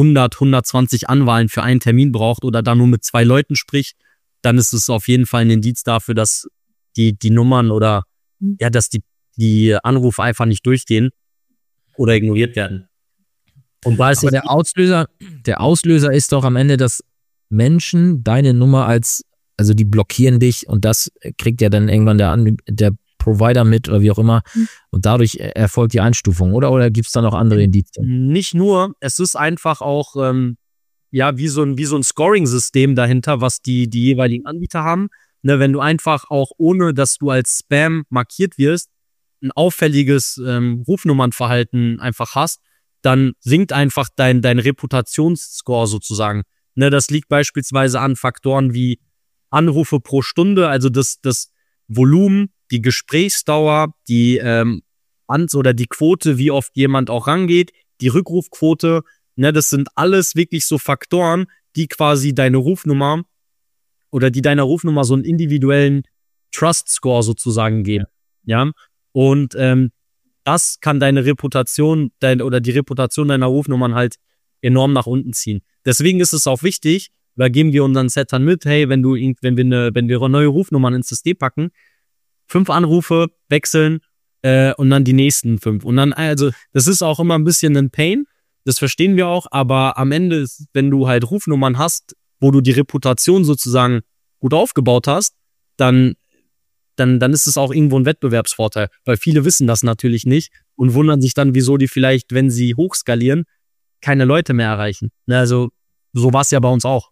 120 Anwahlen für einen Termin braucht oder da nur mit 2 Leuten spricht, dann ist es auf jeden Fall ein Indiz dafür, dass die Nummern oder dass die Anrufe einfach nicht durchgehen oder ignoriert werden. Und da ist aber der Auslöser ist doch am Ende, dass Menschen deine Nummer also die blockieren dich und das kriegt ja dann irgendwann der Provider mit oder wie auch immer und dadurch erfolgt die Einstufung, oder gibt es da noch andere Indizien? Nicht nur, es ist einfach auch wie so ein Scoring-System dahinter, was die jeweiligen Anbieter haben. Ne, wenn du einfach auch, ohne dass du als Spam markiert wirst, ein auffälliges Rufnummernverhalten einfach hast, dann sinkt einfach dein Reputationsscore sozusagen. Ne, das liegt beispielsweise an Faktoren wie Anrufe pro Stunde, also das Volumen, die Gesprächsdauer, die oder die Quote, wie oft jemand auch rangeht, die Rückrufquote, ne, das sind alles wirklich so Faktoren, die quasi deiner Rufnummer so einen individuellen Trust-Score sozusagen geben. Ja. Und das kann deine Reputation oder die Reputation deiner Rufnummern halt enorm nach unten ziehen. Deswegen ist es auch wichtig, da geben wir unseren Settern mit, hey, wenn wir neue Rufnummern ins System packen, 5 Anrufe wechseln und dann die nächsten 5. Und dann, also, das ist auch immer ein bisschen ein Pain, das verstehen wir auch, aber am Ende, wenn du halt Rufnummern hast, wo du die Reputation sozusagen gut aufgebaut hast, dann ist es auch irgendwo ein Wettbewerbsvorteil, weil viele wissen das natürlich nicht und wundern sich dann, wieso die vielleicht, wenn sie hochskalieren, keine Leute mehr erreichen. Also, so war es ja bei uns auch.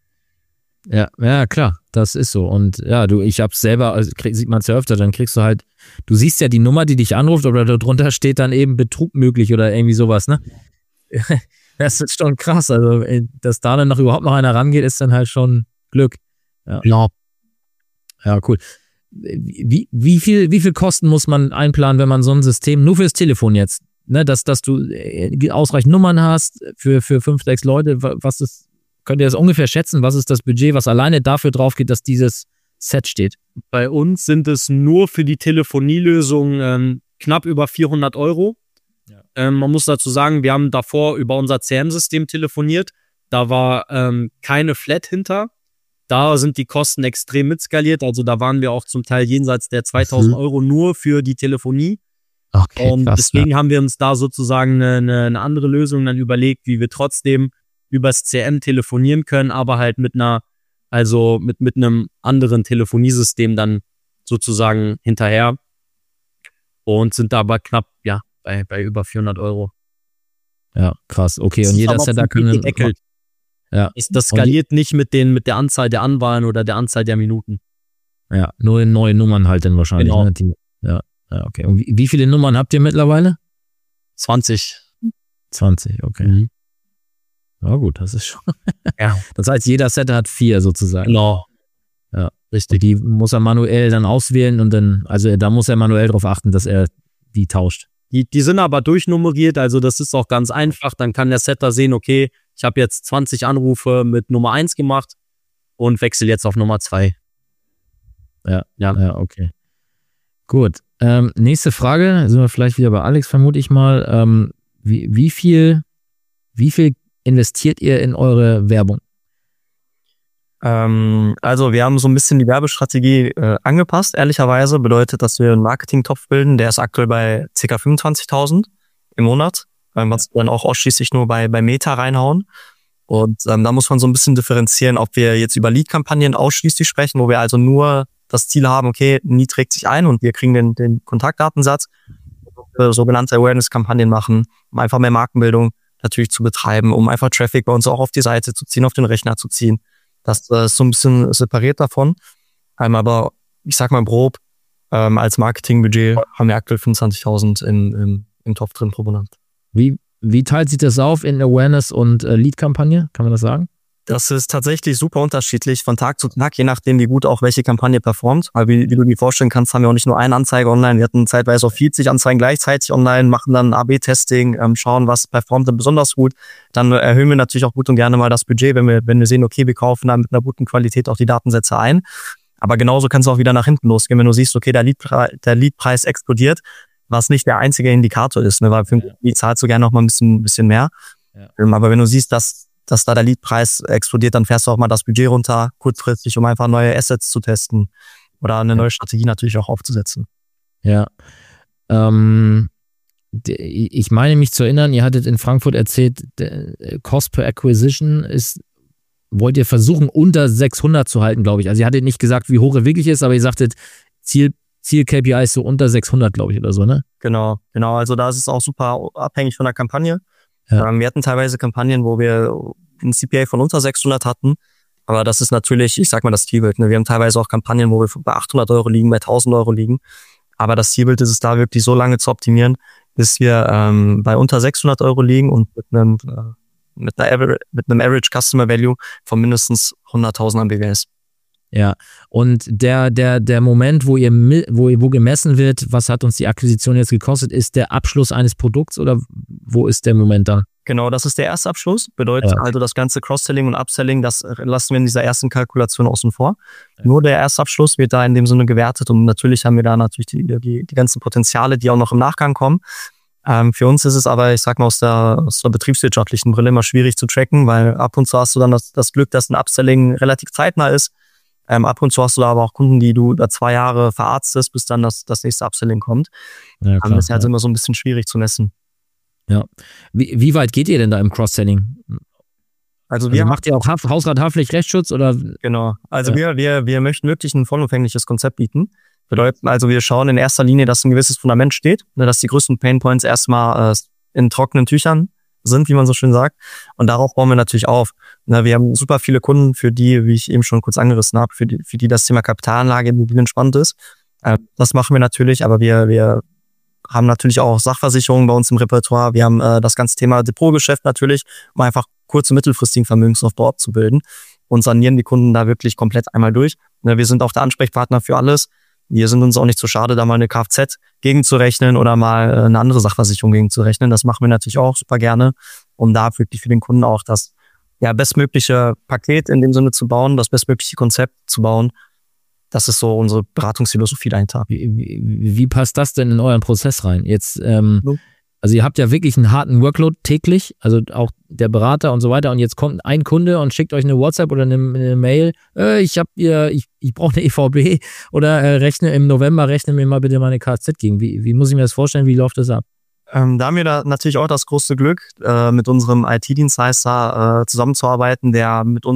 Ja, klar, das ist so. Und ja, ich hab's selber, also sieht man es ja öfter, dann kriegst du halt, du siehst ja die Nummer, die dich anruft, oder darunter steht dann eben Betrug möglich oder irgendwie sowas, ne? Das ist schon krass, also dass da dann überhaupt noch einer rangeht, ist dann halt schon Glück. Ja, cool. Wie viel Kosten muss man einplanen, wenn man so ein System, nur fürs Telefon jetzt, ne, dass du ausreichend Nummern hast für 5, 6 Leute, könnt ihr das ungefähr schätzen, was ist das Budget, was alleine dafür drauf geht, dass dieses Set steht? Bei uns sind es nur für die Telefonielösung knapp über 400 €. Ja. Man muss dazu sagen, wir haben davor über unser CRM-System telefoniert. Da war keine Flat hinter. Da sind die Kosten extrem mitskaliert. Also da waren wir auch zum Teil jenseits der 2000 € nur für die Telefonie. Okay, und deswegen haben wir uns da sozusagen eine andere Lösung dann überlegt, wie wir trotzdem übers CRM telefonieren können, aber halt mit einem anderen Telefoniesystem dann sozusagen hinterher und sind da aber knapp, bei über 400 €. Ja, krass. Okay, und Das ist jeder aber Setter vom kann gedeckelt. ja, Das skaliert nicht mit der Anzahl der Anwahlen oder der Anzahl der Minuten. ja, nur in neue Nummern halt dann wahrscheinlich. Genau. Ne? Ja, okay. Und wie viele Nummern habt ihr mittlerweile? 20. 20, okay. Mhm. Ja gut, das ist schon. Ja. Das heißt, jeder Setter hat 4 sozusagen. Genau. Ja. Richtig. Und die muss er manuell dann auswählen und dann, also da muss er manuell darauf achten, dass er die tauscht. Die sind aber durchnummeriert, also das ist auch ganz einfach. Dann kann der Setter sehen, okay, ich habe jetzt 20 Anrufe mit Nummer 1 gemacht und wechsle jetzt auf Nummer 2. Ja, okay. Gut. Nächste Frage, sind wir vielleicht wieder bei Alex, vermute ich mal. Wie viel investiert ihr in eure Werbung? Also wir haben so ein bisschen die Werbestrategie angepasst, ehrlicherweise. Bedeutet, dass wir einen Marketing-Topf bilden, der ist aktuell bei ca. 25.000 im Monat, was wir dann auch ausschließlich nur bei Meta reinhauen. Und da muss man so ein bisschen differenzieren, ob wir jetzt über Lead-Kampagnen ausschließlich sprechen, wo wir also nur das Ziel haben, okay, Lead trägt sich ein und wir kriegen den Kontaktdatensatz, sogenannte Awareness-Kampagnen machen, um einfach mehr Markenbildung natürlich zu betreiben, um einfach Traffic bei uns auch auf die Seite zu ziehen, auf den Rechner zu ziehen. Das ist so ein bisschen separiert davon. Aber ich sag mal grob, als Marketingbudget haben wir aktuell 25.000 im Topf drin pro Monat. Wie teilt sich das auf in Awareness und Lead-Kampagne? Kann man das sagen? Das ist tatsächlich super unterschiedlich von Tag zu Tag, je nachdem, wie gut auch welche Kampagne performt. Aber wie du dir vorstellen kannst, haben wir auch nicht nur eine Anzeige online. Wir hatten zeitweise auch 40 Anzeigen gleichzeitig online, machen dann AB-Testing, schauen, was performt denn besonders gut. Dann erhöhen wir natürlich auch gut und gerne mal das Budget, wenn wir sehen, okay, wir kaufen dann mit einer guten Qualität auch die Datensätze ein. Aber genauso kann es auch wieder nach hinten losgehen, wenn du siehst, okay, der Leadpreis explodiert, was nicht der einzige Indikator ist, ne? Weil für einen Lead zahlst du gerne noch mal ein bisschen mehr. Ja. Aber wenn du siehst, dass da der Leadpreis explodiert, dann fährst du auch mal das Budget runter, kurzfristig, um einfach neue Assets zu testen oder eine neue Strategie natürlich auch aufzusetzen. Ja. Ich meine mich zu erinnern, ihr hattet in Frankfurt erzählt, Cost per Acquisition wollt ihr versuchen, unter 600 zu halten, glaube ich. Also ihr hattet nicht gesagt, wie hoch er wirklich ist, aber ihr sagtet, Ziel-KPI ist so unter 600, glaube ich, oder so, ne? Genau. Also da ist es auch super abhängig von der Kampagne. Ja. Wir hatten teilweise Kampagnen, wo wir ein CPA von unter 600 hatten. Aber das ist natürlich, ich sag mal, das Zielbild. Ne? Wir haben teilweise auch Kampagnen, wo wir bei 800 Euro liegen, bei 1000 Euro liegen. Aber das Zielbild ist es da wirklich so lange zu optimieren, bis wir bei unter 600 Euro liegen und mit einem Average Customer Value von mindestens 100.000 am BWS. Ja, und der Moment, wo gemessen wird, was hat uns die Akquisition jetzt gekostet, ist der Abschluss eines Produkts oder wo ist der Moment da? Genau, das ist der erste Abschluss. Bedeutet also das ganze Cross-Selling und Upselling, das lassen wir in dieser ersten Kalkulation außen vor. Ja. Nur der erste Abschluss wird da in dem Sinne gewertet und natürlich haben wir da natürlich die ganzen Potenziale, die auch noch im Nachgang kommen. Für uns ist es aber, ich sag mal, aus der betriebswirtschaftlichen Brille immer schwierig zu tracken, weil ab und zu hast du dann das Glück, dass ein Upselling relativ zeitnah ist. Ab und zu hast du da aber auch Kunden, die du da 2 Jahre verarztest, bis dann das nächste Upselling kommt. Ja, klar, das ist halt immer so ein bisschen schwierig zu messen. Ja. Wie weit geht ihr denn da im Cross-Selling? Also macht ihr auch Hausrat, Haftpflicht, Rechtsschutz oder? Genau. Also wir möchten wirklich ein vollumfängliches Konzept bieten. Bedeutet also, wir schauen in erster Linie, dass ein gewisses Fundament steht, dass die größten Painpoints erstmal in trockenen Tüchern sind, wie man so schön sagt. Und darauf bauen wir natürlich auf. Wir haben super viele Kunden, für die, wie ich eben schon kurz angerissen habe, für die das Thema Kapitalanlage Immobilien spannend ist. Das machen wir natürlich, aber wir haben natürlich auch Sachversicherungen bei uns im Repertoire. Wir haben das ganze Thema Depotgeschäft natürlich, um einfach kurz- und mittelfristigen Vermögensaufbau abzubilden und sanieren die Kunden da wirklich komplett einmal durch. Wir sind auch der Ansprechpartner für alles. Wir sind uns auch nicht so schade, da mal eine Kfz gegenzurechnen oder mal eine andere Sachversicherung gegenzurechnen. Das machen wir natürlich auch super gerne, um da wirklich für den Kunden auch das bestmögliche Paket in dem Sinne zu bauen, das bestmögliche Konzept zu bauen. Das ist so unsere Beratungsphilosophie dahinter. Wie passt das denn in euren Prozess rein? Jetzt, also ihr habt ja wirklich einen harten Workload täglich, also auch der Berater und so weiter. Und jetzt kommt ein Kunde und schickt euch eine WhatsApp oder eine Mail. Ich brauche eine EVB oder im November rechne mir mal bitte meine Kfz gegen. Wie muss ich mir das vorstellen? Wie läuft das ab? Da haben wir da natürlich auch das große Glück, mit unserem IT-Dienstleister zusammenzuarbeiten, der mit uns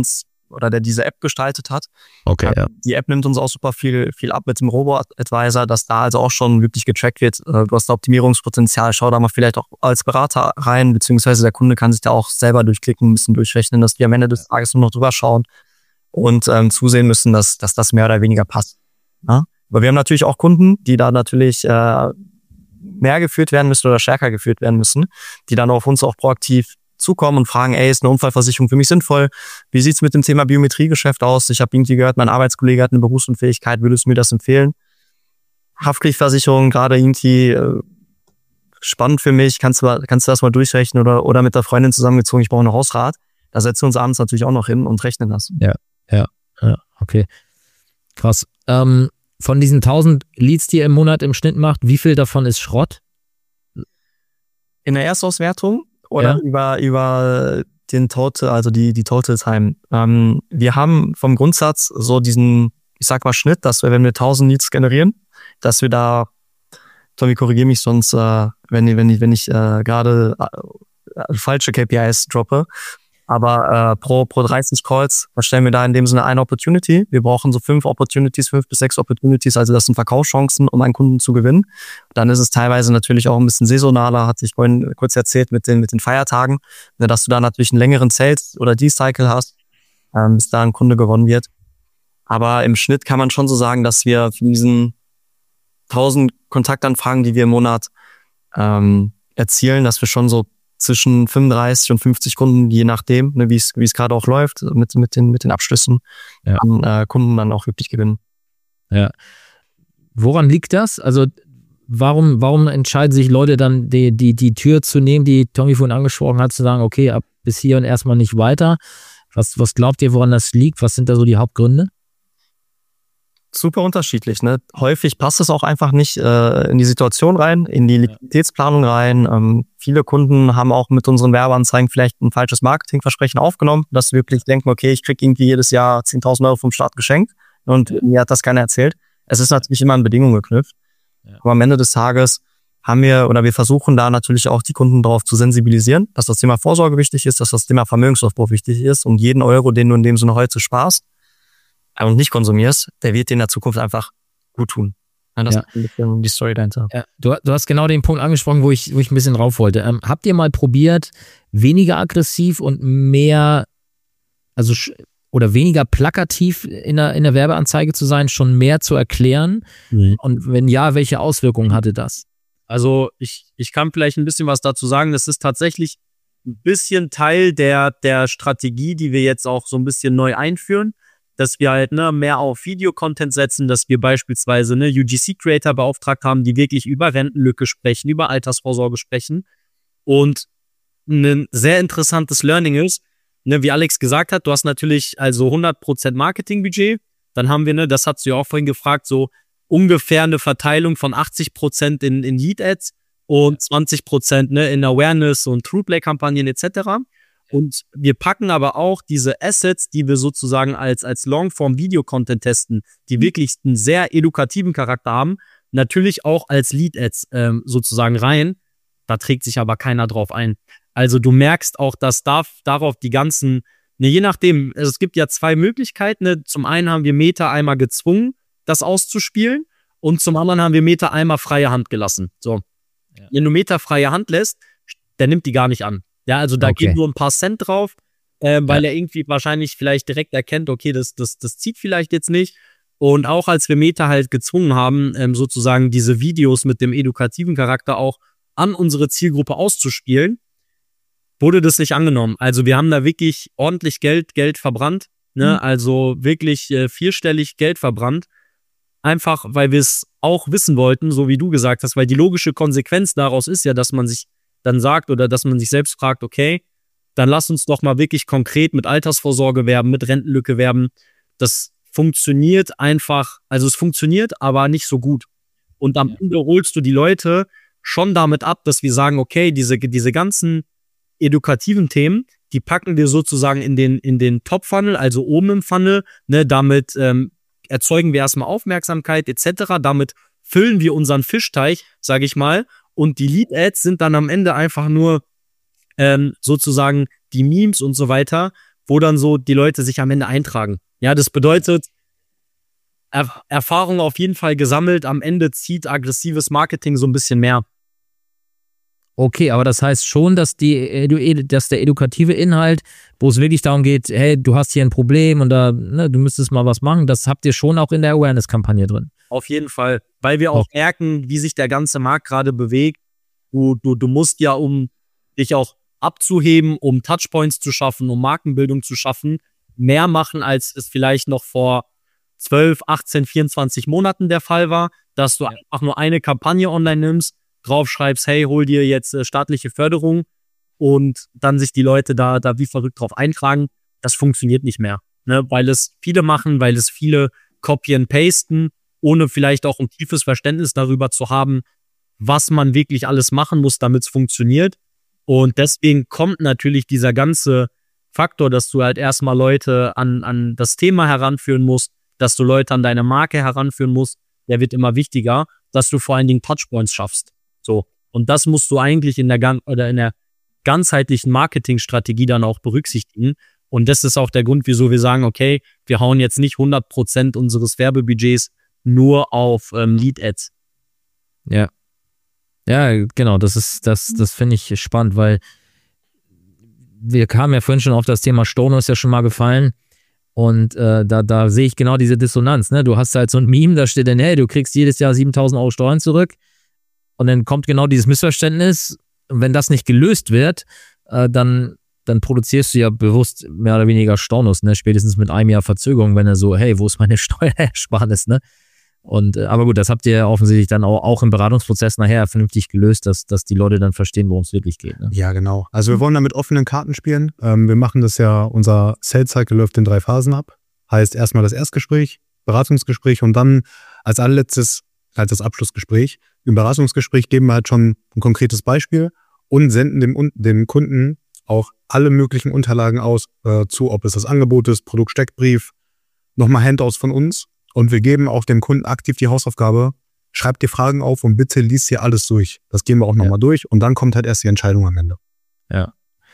oder der diese App gestaltet hat. Okay, ja. Die App nimmt uns auch super viel ab mit dem Robo-Advisor, dass da also auch schon wirklich getrackt wird. Du hast da Optimierungspotenzial, schau da mal vielleicht auch als Berater rein, beziehungsweise der Kunde kann sich da auch selber durchklicken, ein bisschen durchrechnen, dass wir am Ende des Tages nur noch drüber schauen und zusehen müssen, dass das mehr oder weniger passt. Ja? Aber wir haben natürlich auch Kunden, die da natürlich mehr geführt werden müssen oder stärker geführt werden müssen, die dann auf uns auch proaktiv zukommen und fragen, ist eine Unfallversicherung für mich sinnvoll? Wie sieht's mit dem Thema Biometriegeschäft aus? Ich habe irgendwie gehört, mein Arbeitskollege hat eine Berufsunfähigkeit, würdest du mir das empfehlen? Haftpflichtversicherung, gerade irgendwie spannend für mich, kannst du das mal durchrechnen oder mit der Freundin zusammengezogen, ich brauche einen Hausrat. Da setzen wir uns abends natürlich auch noch hin und rechnen das. Ja, okay. Krass. Von diesen 1000 Leads, die ihr im Monat im Schnitt macht, wie viel davon ist Schrott? In der Erstauswertung oder über den Total, also die Total Time. Wir haben vom Grundsatz so diesen, ich sag mal, Schnitt, dass wir, wenn wir 1000 Leads generieren, dass wir da, Tommy, korrigiere mich sonst, wenn ich gerade falsche KPIs droppe, aber pro 30 Calls stellen wir da in dem Sinne eine Opportunity. Wir brauchen so 5 bis 6 Opportunities, also das sind Verkaufschancen, um einen Kunden zu gewinnen. Dann ist es teilweise natürlich auch ein bisschen saisonaler, hatte ich vorhin kurz erzählt mit den Feiertagen, dass du da natürlich einen längeren Sales- oder Deal-Cycle hast, bis da ein Kunde gewonnen wird. Aber im Schnitt kann man schon so sagen, dass wir von diesen 1000 Kontaktanfragen, die wir im Monat erzielen, dass wir schon so zwischen 35 und 50 Kunden, je nachdem, ne, wie es gerade auch läuft, mit den Abschlüssen, an Kunden dann auch wirklich gewinnen. Ja. Woran liegt das? Also warum entscheiden sich Leute dann, die Tür zu nehmen, die Tommy vorhin angesprochen hat, zu sagen, okay, ab bis hier und erstmal nicht weiter? Was glaubt ihr, woran das liegt? Was sind da so die Hauptgründe? Super unterschiedlich, ne? Häufig passt es auch einfach nicht in die Situation rein, in die Liquiditätsplanung rein. Viele Kunden haben auch mit unseren Werbeanzeigen vielleicht ein falsches Marketingversprechen aufgenommen, dass sie wirklich denken, okay, ich kriege irgendwie jedes Jahr 10.000 Euro vom Staat geschenkt und mir hat das keiner erzählt. Es ist natürlich immer an Bedingungen geknüpft. Ja. Aber am Ende des Tages wir versuchen da natürlich auch die Kunden darauf zu sensibilisieren, dass das Thema Vorsorge wichtig ist, dass das Thema Vermögensaufbau wichtig ist und jeden Euro, den du in dem Sinne heute sparst und nicht konsumierst, der wird dir in der Zukunft einfach gut tun. Ja, das ist ein bisschen die Story dahinter. Ja, du hast genau den Punkt angesprochen, wo ich ein bisschen rauf wollte. Habt ihr mal probiert, weniger aggressiv und mehr, oder weniger plakativ in der Werbeanzeige zu sein, schon mehr zu erklären? Mhm. Und wenn ja, welche Auswirkungen hatte das? Also ich kann vielleicht ein bisschen was dazu sagen. Das ist tatsächlich ein bisschen Teil der Strategie, die wir jetzt auch so ein bisschen neu einführen, dass wir halt mehr auf Video-Content setzen, dass wir beispielsweise UGC-Creator beauftragt haben, die wirklich über Rentenlücke sprechen, über Altersvorsorge sprechen. Und ein sehr interessantes Learning ist, wie Alex gesagt hat, du hast natürlich also 100% Marketingbudget. Dann haben wir, das hast du ja auch vorhin gefragt, so ungefähr eine Verteilung von 80% in Lead-Ads und 20% in Awareness und True-Play-Kampagnen etc. Und wir packen aber auch diese Assets, die wir sozusagen als Longform-Video-Content testen, die wirklich einen sehr edukativen Charakter haben, natürlich auch als Lead-Ads sozusagen rein. Da trägt sich aber keiner drauf ein. Also du merkst auch, dass darauf die ganzen, je nachdem, also es gibt ja 2 Möglichkeiten. Zum einen haben wir Meta einmal gezwungen, das auszuspielen, und zum anderen haben wir Meta einmal freie Hand gelassen. So. Ja. Wenn du Meta freie Hand lässt, der nimmt die gar nicht an. Ja, also da gehen nur ein paar Cent drauf, weil er irgendwie wahrscheinlich vielleicht direkt erkennt, okay, das zieht vielleicht jetzt nicht. Und auch als wir Meta halt gezwungen haben, sozusagen diese Videos mit dem edukativen Charakter auch an unsere Zielgruppe auszuspielen, wurde das nicht angenommen. Also wir haben da wirklich ordentlich Geld verbrannt, also wirklich vierstellig Geld verbrannt. Einfach, weil wir es auch wissen wollten, so wie du gesagt hast, weil die logische Konsequenz daraus ist ja, dass man sich dann sagt oder dass man sich selbst fragt, okay, dann lass uns doch mal wirklich konkret mit Altersvorsorge werben, mit Rentenlücke werben. Das funktioniert einfach, also es funktioniert, aber nicht so gut. Und am Ende holst du die Leute schon damit ab, dass wir sagen, okay, diese ganzen edukativen Themen, die packen wir sozusagen in den Top-Funnel, also oben im Funnel, damit erzeugen wir erstmal Aufmerksamkeit etc., damit füllen wir unseren Fischteich, sage ich mal, und die Lead-Ads sind dann am Ende einfach nur sozusagen die Memes und so weiter, wo dann so die Leute sich am Ende eintragen. Ja, das bedeutet, Erfahrung auf jeden Fall gesammelt, am Ende zieht aggressives Marketing so ein bisschen mehr. Okay, aber das heißt schon, dass dass der edukative Inhalt, wo es wirklich darum geht, hey, du hast hier ein Problem und da, ne, du müsstest mal was machen, das habt ihr schon auch in der Awareness-Kampagne drin. Auf jeden Fall, weil wir auch merken, wie sich der ganze Markt gerade bewegt. Du musst ja, um dich auch abzuheben, um Touchpoints zu schaffen, um Markenbildung zu schaffen, mehr machen, als es vielleicht noch vor 12, 18, 24 Monaten der Fall war, dass du einfach nur eine Kampagne online nimmst, draufschreibst, hey, hol dir jetzt staatliche Förderung und dann sich die Leute da wie verrückt drauf eintragen. Das funktioniert nicht mehr, ne? Weil es viele machen, weil es viele copy and pasten, ohne vielleicht auch ein tiefes Verständnis darüber zu haben, was man wirklich alles machen muss, damit es funktioniert. Und deswegen kommt natürlich dieser ganze Faktor, dass du halt erstmal Leute an das Thema heranführen musst, dass du Leute an deine Marke heranführen musst, der wird immer wichtiger, dass du vor allen Dingen Touchpoints schaffst. So. Und das musst du eigentlich in der ganzheitlichen Marketingstrategie dann auch berücksichtigen. Und das ist auch der Grund, wieso wir sagen, okay, wir hauen jetzt nicht 100% unseres Werbebudgets nur auf Lead-Ads. Ja. Ja, genau, das finde ich spannend, weil wir kamen ja vorhin schon auf das Thema Storno, ist ja schon mal gefallen. Und da sehe ich genau diese Dissonanz. Ne? Du hast halt so ein Meme, da steht dann, hey, du kriegst jedes Jahr 7.000 Euro Steuern zurück. Und dann kommt genau dieses Missverständnis. Und wenn das nicht gelöst wird, dann produzierst du ja bewusst mehr oder weniger Stornos, ne? Spätestens mit einem Jahr Verzögerung, wenn er so, hey, wo ist meine Steuerersparnis, ne? Und aber gut, das habt ihr offensichtlich dann auch im Beratungsprozess nachher vernünftig gelöst, dass die Leute dann verstehen, worum es wirklich geht. Ne? Ja, genau. Also wir wollen da mit offenen Karten spielen. Wir machen das ja, unser Sales Cycle läuft in 3 Phasen ab. Heißt erstmal das Erstgespräch, Beratungsgespräch und dann als allerletztes halt das Abschlussgespräch. Im Beratungsgespräch geben wir halt schon ein konkretes Beispiel und senden dem Kunden auch alle möglichen Unterlagen aus, zu, ob es das Angebot ist, Produktsteckbrief, nochmal Handouts von uns. Und wir geben auch dem Kunden aktiv die Hausaufgabe, schreib dir Fragen auf und bitte lies hier alles durch. Das gehen wir auch nochmal durch und dann kommt halt erst die Entscheidung am Ende. Ja.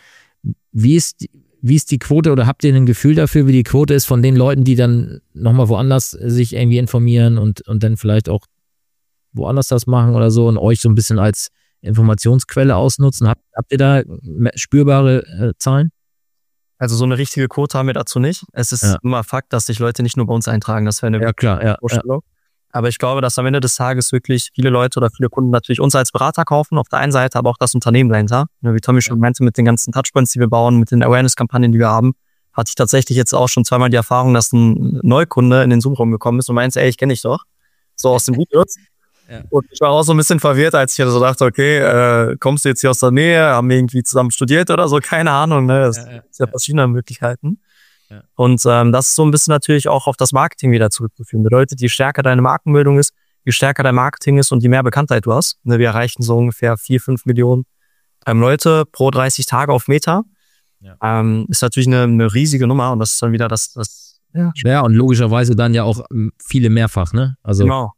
Wie ist die Quote oder habt ihr ein Gefühl dafür, wie die Quote ist von den Leuten, die dann nochmal woanders sich irgendwie informieren und dann vielleicht auch woanders das machen oder so und euch so ein bisschen als Informationsquelle ausnutzen? Habt ihr da spürbare Zahlen? Also so eine richtige Quote haben wir dazu nicht. Es ist immer Fakt, dass sich Leute nicht nur bei uns eintragen. Das wäre eine Vorstellung. Aber ich glaube, dass am Ende des Tages wirklich viele Leute oder viele Kunden natürlich uns als Berater kaufen, auf der einen Seite, aber auch das Unternehmen dahinter. Wie Tommy schon meinte, mit den ganzen Touchpoints, die wir bauen, mit den Awareness-Kampagnen, die wir haben, hatte ich tatsächlich jetzt auch schon zweimal die Erfahrung, dass ein Neukunde in den Zoom-Raum gekommen ist und meinte, ey, ich kenne dich doch. So aus den Videos. Ja. Und ich war auch so ein bisschen verwirrt, als ich so dachte, okay, kommst du jetzt hier aus der Nähe, haben wir irgendwie zusammen studiert oder so, keine Ahnung, ne? Das ist ja verschiedene Möglichkeiten. Ja. Und das ist so ein bisschen natürlich auch auf das Marketing wieder zurückzuführen. Bedeutet, je stärker deine Markenbildung ist, je stärker dein Marketing ist und je mehr Bekanntheit du hast. Ne? Wir erreichen so ungefähr 4-5 Millionen Leute pro 30 Tage auf Meta. Ja. Ist natürlich eine riesige Nummer und das ist dann wieder das ja, und logischerweise dann ja auch viele mehrfach, ne? Also genau.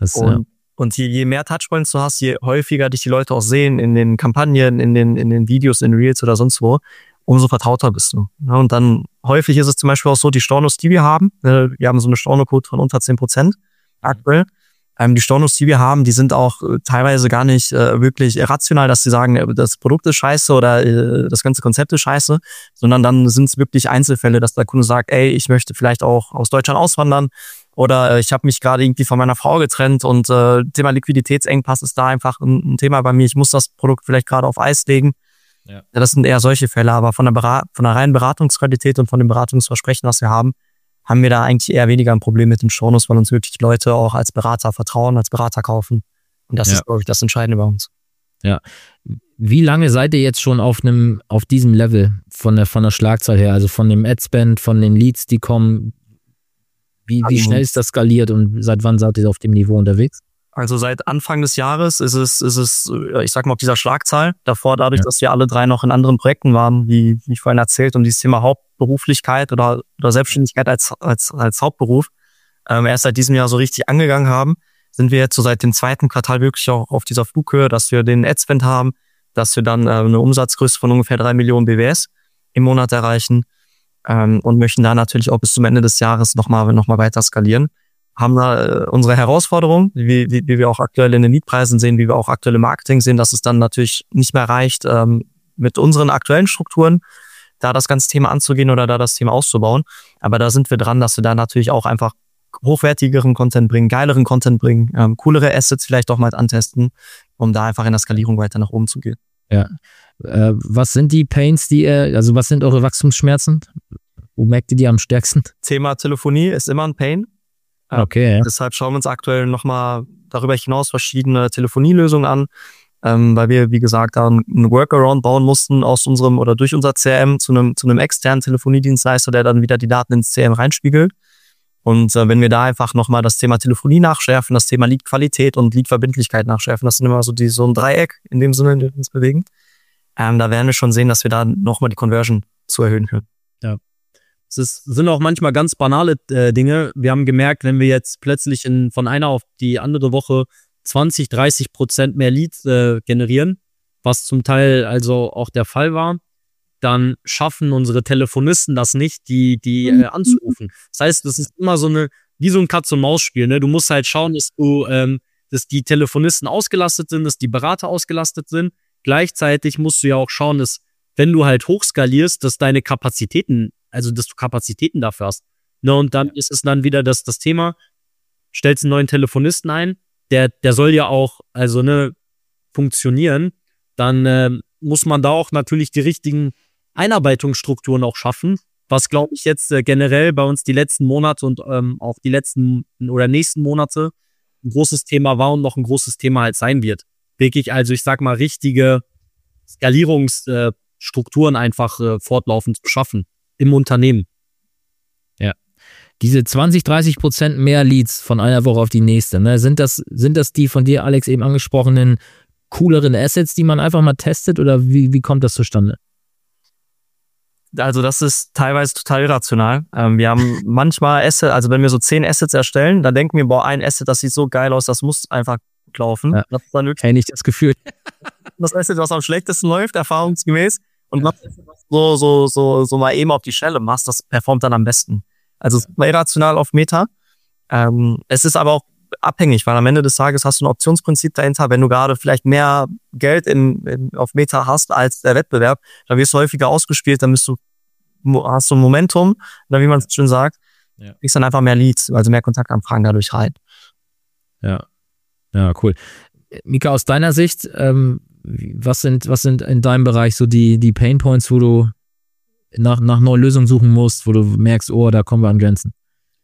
Und je mehr Touchpoints du hast, je häufiger dich die Leute auch sehen in den Kampagnen, in den Videos, in Reels oder sonst wo, umso vertrauter bist du. Ja, und dann häufig ist es zum Beispiel auch so, die Stornos, die wir haben, wir haben so eine Storno-Quote von unter 10% aktuell. Die Stornos, die wir haben, die sind auch teilweise gar nicht wirklich irrational, dass sie sagen, das Produkt ist scheiße oder das ganze Konzept ist scheiße, sondern dann sind es wirklich Einzelfälle, dass der Kunde sagt, ey, ich möchte vielleicht auch aus Deutschland auswandern oder ich habe mich gerade irgendwie von meiner Frau getrennt und Thema Liquiditätsengpass ist da einfach ein Thema bei mir. Ich muss das Produkt vielleicht gerade auf Eis legen. Ja, das sind eher solche Fälle, aber von der reinen Beratungsqualität und von dem Beratungsversprechen, was wir haben wir da eigentlich eher weniger ein Problem mit den Stornos, weil uns wirklich die Leute auch als Berater vertrauen, als Berater kaufen. Und das ist, glaube ich, das Entscheidende bei uns. Ja. Wie lange seid ihr jetzt schon auf diesem Level von der Schlagzahl her, also von dem Adspend, von den Leads, die kommen? Wie schnell ist das skaliert und seit wann seid ihr auf dem Niveau unterwegs? Also seit Anfang des Jahres ist es, ich sag mal, auf dieser Schlagzahl. Davor, dadurch, dass wir alle drei noch in anderen Projekten waren, wie ich vorhin erzählt, und dieses Thema Hauptberuflichkeit oder Selbstständigkeit als Hauptberuf erst seit diesem Jahr so richtig angegangen haben, sind wir jetzt so seit dem 2. Quartal wirklich auch auf dieser Flughöhe, dass wir den Adspend haben, dass wir dann eine Umsatzgröße von ungefähr 3 Millionen BWS im Monat erreichen. und möchten da natürlich auch bis zum Ende des Jahres noch mal weiter skalieren. Haben da unsere Herausforderung, wie wir auch aktuell in den Leadpreisen sehen, wie wir auch aktuell im Marketing sehen, dass es dann natürlich nicht mehr reicht, mit unseren aktuellen Strukturen da das ganze Thema anzugehen oder da das Thema auszubauen. Aber da sind wir dran, dass wir da natürlich auch einfach hochwertigeren Content bringen, geileren Content bringen, coolere Assets vielleicht auch mal antesten, um da einfach in der Skalierung weiter nach oben zu gehen. Ja. Was sind die Pains, also was sind eure Wachstumsschmerzen? Wo merkt ihr die am stärksten? Thema Telefonie ist immer ein Pain. Okay. Ja. Deshalb schauen wir uns aktuell nochmal darüber hinaus verschiedene Telefonielösungen an, weil wir, wie gesagt, da einen Workaround bauen mussten aus unserem oder durch unser CRM zu einem externen Telefoniedienstleister, der dann wieder die Daten ins CRM reinspiegelt. Und wenn wir da einfach nochmal das Thema Telefonie nachschärfen, das Thema Lead-Qualität und Lead-Verbindlichkeit nachschärfen, das sind immer so ein Dreieck in dem Sinne, in dem wir uns bewegen, da werden wir schon sehen, dass wir da nochmal die Conversion zu erhöhen können. Ja. Sind auch manchmal ganz banale Dinge. Wir haben gemerkt, wenn wir jetzt plötzlich von einer auf die andere Woche 20-30% mehr Leads generieren, was zum Teil also auch der Fall war, dann schaffen unsere Telefonisten das nicht, die anzurufen. Das heißt, das ist immer wie so ein Katz-und-Maus-Spiel, ne? Du musst halt schauen, dass die Telefonisten ausgelastet sind, dass die Berater ausgelastet sind. Gleichzeitig musst du ja auch schauen, dass, wenn du halt hochskalierst, dass dass du Kapazitäten dafür hast. Ne? Und dann ist es dann wieder das Thema, stellst einen neuen Telefonisten ein, der soll ja auch, funktionieren, dann muss man da auch natürlich die richtigen Einarbeitungsstrukturen auch schaffen, was, glaube ich, jetzt generell bei uns die letzten Monate und auch die letzten oder nächsten Monate ein großes Thema war und noch ein großes Thema halt sein wird. Wirklich, also ich sag mal, richtige Skalierungsstrukturen einfach fortlaufend zu schaffen im Unternehmen. Ja. Diese 20-30% mehr Leads von einer Woche auf die nächste, ne? Sind das die von dir, Alex, eben angesprochenen cooleren Assets, die man einfach mal testet, oder wie kommt das zustande? Also das ist teilweise total irrational. Wir haben manchmal Assets, also wenn wir so 10 Assets erstellen, dann denken wir, ein Asset, das sieht so geil aus, das muss einfach laufen. Ja. Das ist dann wirklich Kenn ich das Gefühl. das Asset, was am schlechtesten läuft, erfahrungsgemäß. Und was so mal eben auf die Schnelle machst, das performt dann am besten. Also es ist mal irrational auf Meta. Es ist aber auch abhängig, weil am Ende des Tages hast du ein Optionsprinzip dahinter. Wenn du gerade vielleicht mehr Geld auf Meta hast als der Wettbewerb, dann wirst du häufiger ausgespielt, dann hast du ein Momentum, oder wie man es schön sagt, kriegst dann einfach mehr Leads, also mehr Kontaktanfragen dadurch rein. Ja, cool. Mika, aus deiner Sicht, was sind in deinem Bereich so die Painpoints, wo du nach neuen Lösungen suchen musst, wo du merkst, da kommen wir an Grenzen?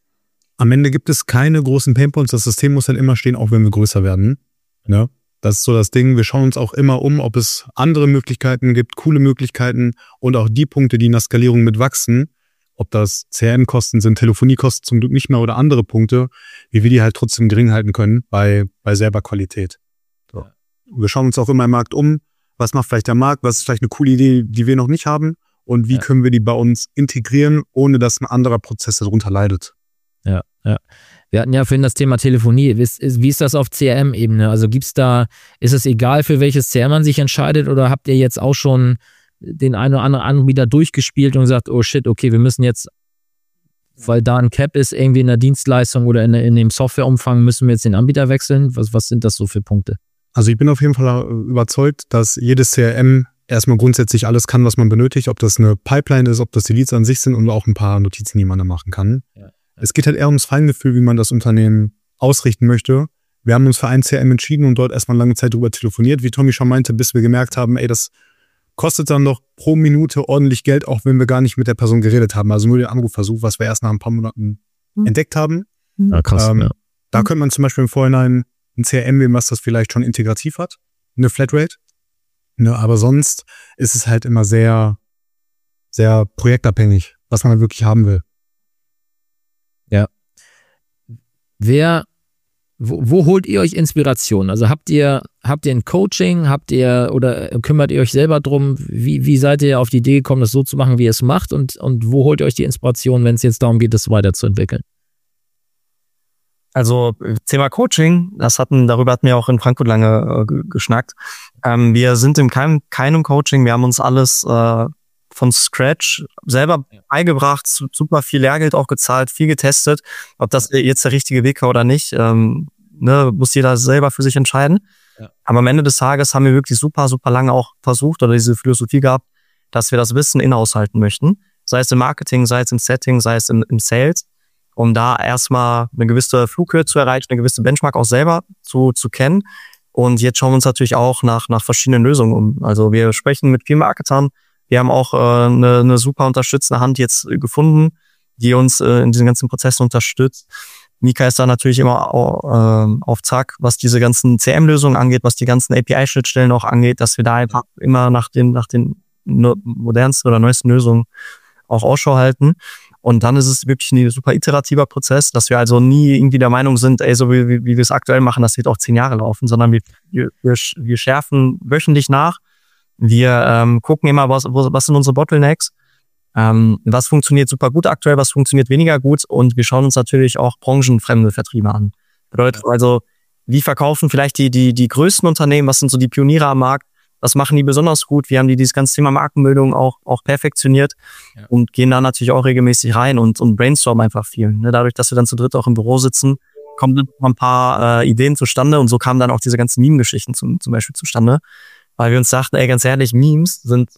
Am Ende gibt es keine großen Painpoints. Das System muss dann immer stehen, auch wenn wir größer werden. Ne? Das ist so das Ding. Wir schauen uns auch immer ob es andere Möglichkeiten gibt, coole Möglichkeiten und auch die Punkte, die in der Skalierung mitwachsen, ob das CRM-Kosten sind, Telefoniekosten zum Glück nicht mehr oder andere Punkte, wie wir die halt trotzdem gering halten können bei selber Qualität. So. Wir schauen uns auch immer im Markt was macht vielleicht der Markt, was ist vielleicht eine coole Idee, die wir noch nicht haben und wie können wir die bei uns integrieren, ohne dass ein anderer Prozess darunter leidet. Ja. Wir hatten ja vorhin das Thema Telefonie. Wie ist das auf CRM-Ebene? Also ist es egal, für welches CRM man sich entscheidet, oder habt ihr jetzt auch schon den einen oder anderen Anbieter durchgespielt und gesagt, oh shit, okay, wir müssen jetzt, weil da ein Cap ist, irgendwie in der Dienstleistung oder in dem Softwareumfang, müssen wir jetzt den Anbieter wechseln? Was sind das so für Punkte? Also ich bin auf jeden Fall überzeugt, dass jedes CRM erstmal grundsätzlich alles kann, was man benötigt, ob das eine Pipeline ist, ob das die Leads an sich sind und auch ein paar Notizen, die man da machen kann. Ja. Es geht halt eher ums Feingefühl, wie man das Unternehmen ausrichten möchte. Wir haben uns für ein CRM entschieden und dort erstmal lange Zeit drüber telefoniert, wie Tommy schon meinte, bis wir gemerkt haben, das kostet dann doch pro Minute ordentlich Geld, auch wenn wir gar nicht mit der Person geredet haben. Also nur den Anrufversuch, was wir erst nach ein paar Monaten entdeckt haben. Ja, krass. Da könnte man zum Beispiel im Vorhinein ein CRM wählen, was das vielleicht schon integrativ hat, eine Flatrate. Ne, aber sonst ist es halt immer sehr, sehr projektabhängig, was man halt wirklich haben will. Ja. Wo holt ihr euch Inspiration? Also habt ihr ein Coaching, oder kümmert ihr euch selber drum? Wie seid ihr auf die Idee gekommen, das so zu machen, wie ihr es macht? Und wo holt ihr euch die Inspiration, wenn es jetzt darum geht, das weiterzuentwickeln? Also Thema Coaching, darüber hatten wir auch in Frankfurt lange geschnackt. Wir sind in keinem Coaching, wir haben uns alles von Scratch selber beigebracht, super viel Lehrgeld auch gezahlt, viel getestet. Ob das jetzt der richtige Weg war oder nicht, muss jeder selber für sich entscheiden. Ja. Aber am Ende des Tages haben wir wirklich super, super lange auch versucht oder diese Philosophie gehabt, dass wir das Wissen in-house halten möchten. Sei es im Marketing, sei es im Setting, sei es im Sales, um da erstmal eine gewisse Flughöhe zu erreichen, eine gewisse Benchmark auch selber zu kennen. Und jetzt schauen wir uns natürlich auch nach verschiedenen Lösungen um. Also wir sprechen mit vielen Marketern. Wir haben auch eine super unterstützende Hand jetzt gefunden, die uns in diesen ganzen Prozessen unterstützt. Mika ist da natürlich immer auf Zack, was diese ganzen CM-Lösungen angeht, was die ganzen API-Schnittstellen auch angeht, dass wir da einfach immer nach den modernsten oder neuesten Lösungen auch Ausschau halten. Und dann ist es wirklich ein super iterativer Prozess, dass wir also nie irgendwie der Meinung sind, so wie wir es aktuell machen, das wird auch 10 Jahre laufen, sondern wir schärfen wöchentlich nach. Wir gucken immer, was sind unsere Bottlenecks, was funktioniert super gut aktuell, was funktioniert weniger gut, und wir schauen uns natürlich auch branchenfremde Vertriebe an. Bedeutet also, wie verkaufen vielleicht die größten Unternehmen, was sind so die Pioniere am Markt, was machen die besonders gut, wie haben die dieses ganze Thema Markenbildung auch perfektioniert, und gehen da natürlich auch regelmäßig rein und brainstormen einfach viel. Ne? Dadurch, dass wir dann zu dritt auch im Büro sitzen, kommen dann ein paar Ideen zustande, und so kamen dann auch diese ganzen Meme-Geschichten zum Beispiel zustande, weil wir uns dachten, ganz ehrlich, Memes sind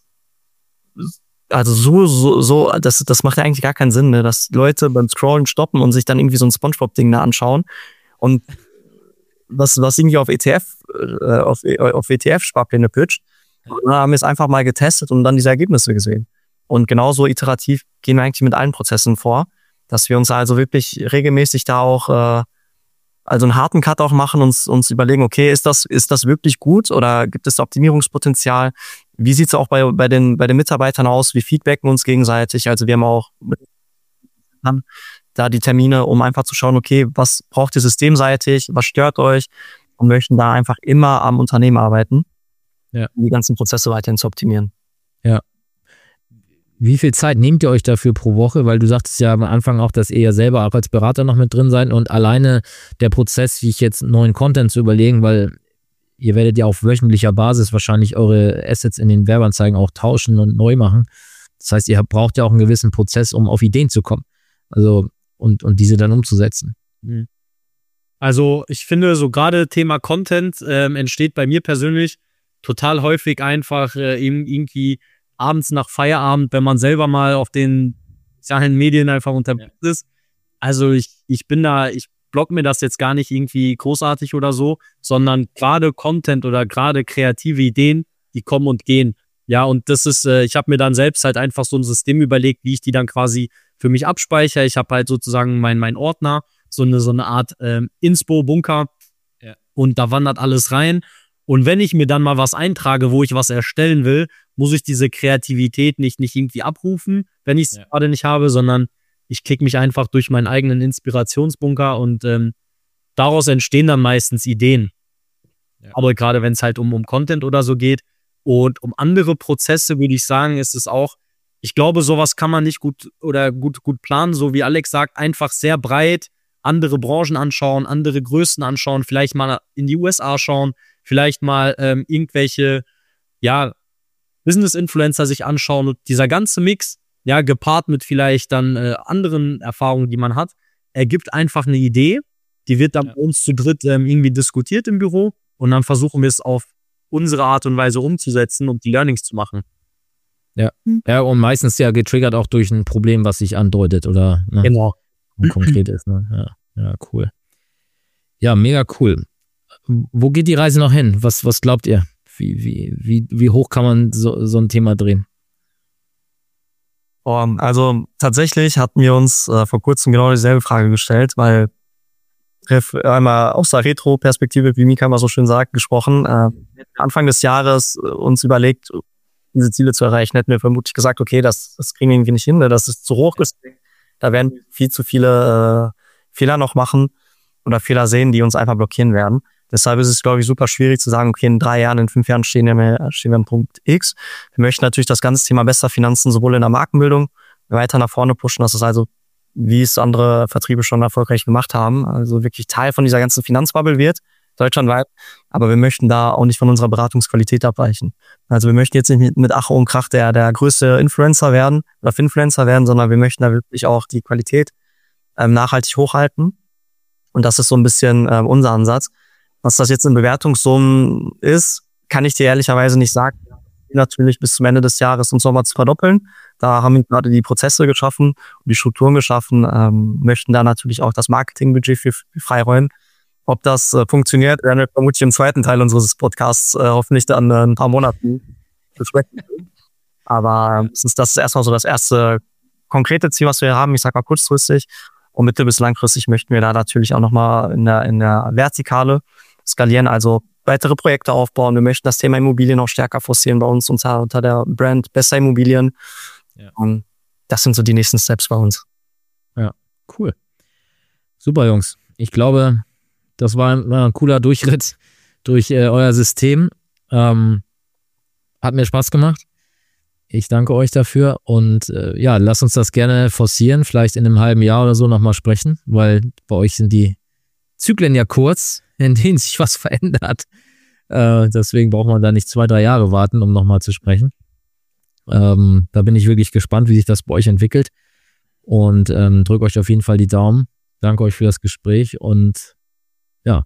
also so, das macht ja eigentlich gar keinen Sinn, ne? Dass Leute beim Scrollen stoppen und sich dann irgendwie so ein SpongeBob-Ding da anschauen, und was irgendwie auf ETF-Sparpläne pitcht. Und dann haben wir es einfach mal getestet und dann diese Ergebnisse gesehen. Und genauso iterativ gehen wir eigentlich mit allen Prozessen vor, dass wir uns also wirklich regelmäßig da auch also einen harten Cut auch machen, uns überlegen, okay, ist das wirklich gut oder gibt es Optimierungspotenzial? Wie sieht's auch bei den Mitarbeitern aus? Wir feedbacken uns gegenseitig. Also wir haben auch da die Termine, um einfach zu schauen, okay, was braucht ihr systemseitig, was stört euch, und möchten da einfach immer am Unternehmen arbeiten, um die ganzen Prozesse weiterhin zu optimieren. Ja. Wie viel Zeit nehmt ihr euch dafür pro Woche? Weil du sagtest ja am Anfang auch, dass ihr ja selber auch als Berater noch mit drin seid, und alleine der Prozess, sich jetzt neuen Content zu überlegen, weil ihr werdet ja auf wöchentlicher Basis wahrscheinlich eure Assets in den Werbeanzeigen auch tauschen und neu machen. Das heißt, ihr braucht ja auch einen gewissen Prozess, um auf Ideen zu kommen. Also und diese dann umzusetzen. Also ich finde, so gerade Thema Content entsteht bei mir persönlich total häufig einfach irgendwie abends nach Feierabend, wenn man selber mal auf den sozialen Medien einfach unterwegs ist. Also ich block mir das jetzt gar nicht irgendwie großartig oder so, sondern gerade Content oder gerade kreative Ideen, die kommen und gehen. Ja, und das ist, ich habe mir dann selbst halt einfach so ein System überlegt, wie ich die dann quasi für mich abspeichere. Ich habe halt sozusagen mein Ordner, so eine Art Inspo-Bunker, und da wandert alles rein. Und wenn ich mir dann mal was eintrage, wo ich was erstellen will, muss ich diese Kreativität nicht irgendwie abrufen, wenn ich es gerade nicht habe, sondern ich klicke mich einfach durch meinen eigenen Inspirationsbunker, und daraus entstehen dann meistens Ideen. Ja. Aber gerade wenn es halt um Content oder so geht und um andere Prozesse, würde ich sagen, ist es auch, ich glaube, sowas kann man nicht gut planen, so wie Alex sagt, einfach sehr breit andere Branchen anschauen, andere Größen anschauen, vielleicht mal in die USA schauen, vielleicht mal irgendwelche, Business-Influencer sich anschauen, und dieser ganze Mix, gepaart mit vielleicht dann anderen Erfahrungen, die man hat, ergibt einfach eine Idee, die wird dann bei uns zu dritt irgendwie diskutiert im Büro, und dann versuchen wir es auf unsere Art und Weise umzusetzen und die Learnings zu machen. Ja, und meistens getriggert auch durch ein Problem, was sich andeutet oder genau. Konkret ist. Ne? Ja, cool. Ja, mega cool. Wo geht die Reise noch hin? Was glaubt ihr? Wie hoch kann man so ein Thema drehen? Also tatsächlich hatten wir uns vor kurzem genau dieselbe Frage gestellt, weil einmal aus der Retro-Perspektive, wie Mika mal so schön sagt, gesprochen. Anfang des Jahres uns überlegt, diese Ziele zu erreichen, hätten wir vermutlich gesagt, okay, das kriegen wir irgendwie nicht hin, ne? Das ist zu hoch gesteckt. Da werden wir viel zu viele Fehler noch machen oder Fehler sehen, die uns einfach blockieren werden. Deshalb ist es, glaube ich, super schwierig zu sagen, okay, in 3 Jahren, in 5 Jahren stehen wir am Punkt X. Wir möchten natürlich das ganze Thema besser Finanzen sowohl in der Markenbildung weiter nach vorne pushen, dass es also, wie es andere Vertriebe schon erfolgreich gemacht haben, also wirklich Teil von dieser ganzen Finanzbubble wird, deutschlandweit. Aber wir möchten da auch nicht von unserer Beratungsqualität abweichen. Also wir möchten jetzt nicht mit Ach und Krach der größte Influencer werden oder Finfluencer werden, sondern wir möchten da wirklich auch die Qualität nachhaltig hochhalten. Und das ist so ein bisschen unser Ansatz. Was das jetzt in Bewertungssummen ist, kann ich dir ehrlicherweise nicht sagen. Natürlich bis zum Ende des Jahres uns nochmal zu verdoppeln. Da haben wir gerade die Prozesse geschaffen und die Strukturen geschaffen, möchten da natürlich auch das Marketingbudget für freiräumen. Ob das funktioniert, werden wir vermutlich im zweiten Teil unseres Podcasts hoffentlich dann ein paar Monaten besprechen. Aber das ist erstmal so das erste konkrete Ziel, was wir haben. Ich sag mal kurzfristig. Und mittel- bis langfristig möchten wir da natürlich auch nochmal in der Vertikale skalieren, also weitere Projekte aufbauen. Wir möchten das Thema Immobilien noch stärker forcieren bei uns unter der Brand Besser Immobilien. Ja. Und das sind so die nächsten Steps bei uns. Ja, cool. Super, Jungs. Ich glaube, das war ein cooler Durchritt durch euer System. Hat mir Spaß gemacht. Ich danke euch dafür und lasst uns das gerne forcieren, vielleicht in einem halben Jahr oder so nochmal sprechen, weil bei euch sind die Zyklen ja kurz, in denen sich was verändert. Deswegen braucht man da nicht 2-3 Jahre warten, um nochmal zu sprechen. Da bin ich wirklich gespannt, wie sich das bei euch entwickelt und drücke euch auf jeden Fall die Daumen. Danke euch für das Gespräch und ja,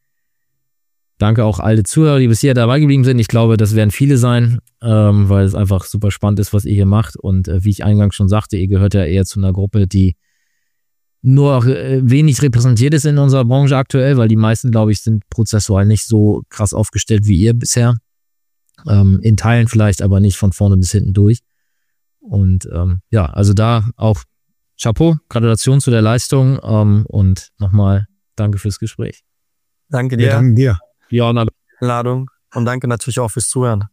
danke auch alle Zuhörer, die bis hier dabei geblieben sind. Ich glaube, das werden viele sein, weil es einfach super spannend ist, was ihr hier macht. Und wie ich eingangs schon sagte, ihr gehört ja eher zu einer Gruppe, die nur wenig repräsentiert ist in unserer Branche aktuell, weil die meisten, glaube ich, sind prozessual nicht so krass aufgestellt wie ihr bisher. In Teilen vielleicht, aber nicht von vorne bis hinten durch. Und also da auch Chapeau, Gratulation zu der Leistung und nochmal danke fürs Gespräch. Danke dir. Wir danken dir. Ja, Einladung und danke natürlich auch fürs Zuhören.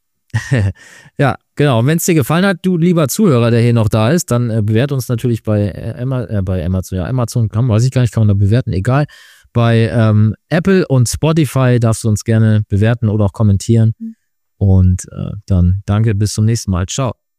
Ja, genau. Wenn es dir gefallen hat, du lieber Zuhörer, der hier noch da ist, dann bewert uns natürlich bei Amazon. Ja, Amazon weiß ich gar nicht, kann man da bewerten, egal. Bei Apple und Spotify darfst du uns gerne bewerten oder auch kommentieren. Und dann danke, bis zum nächsten Mal. Ciao.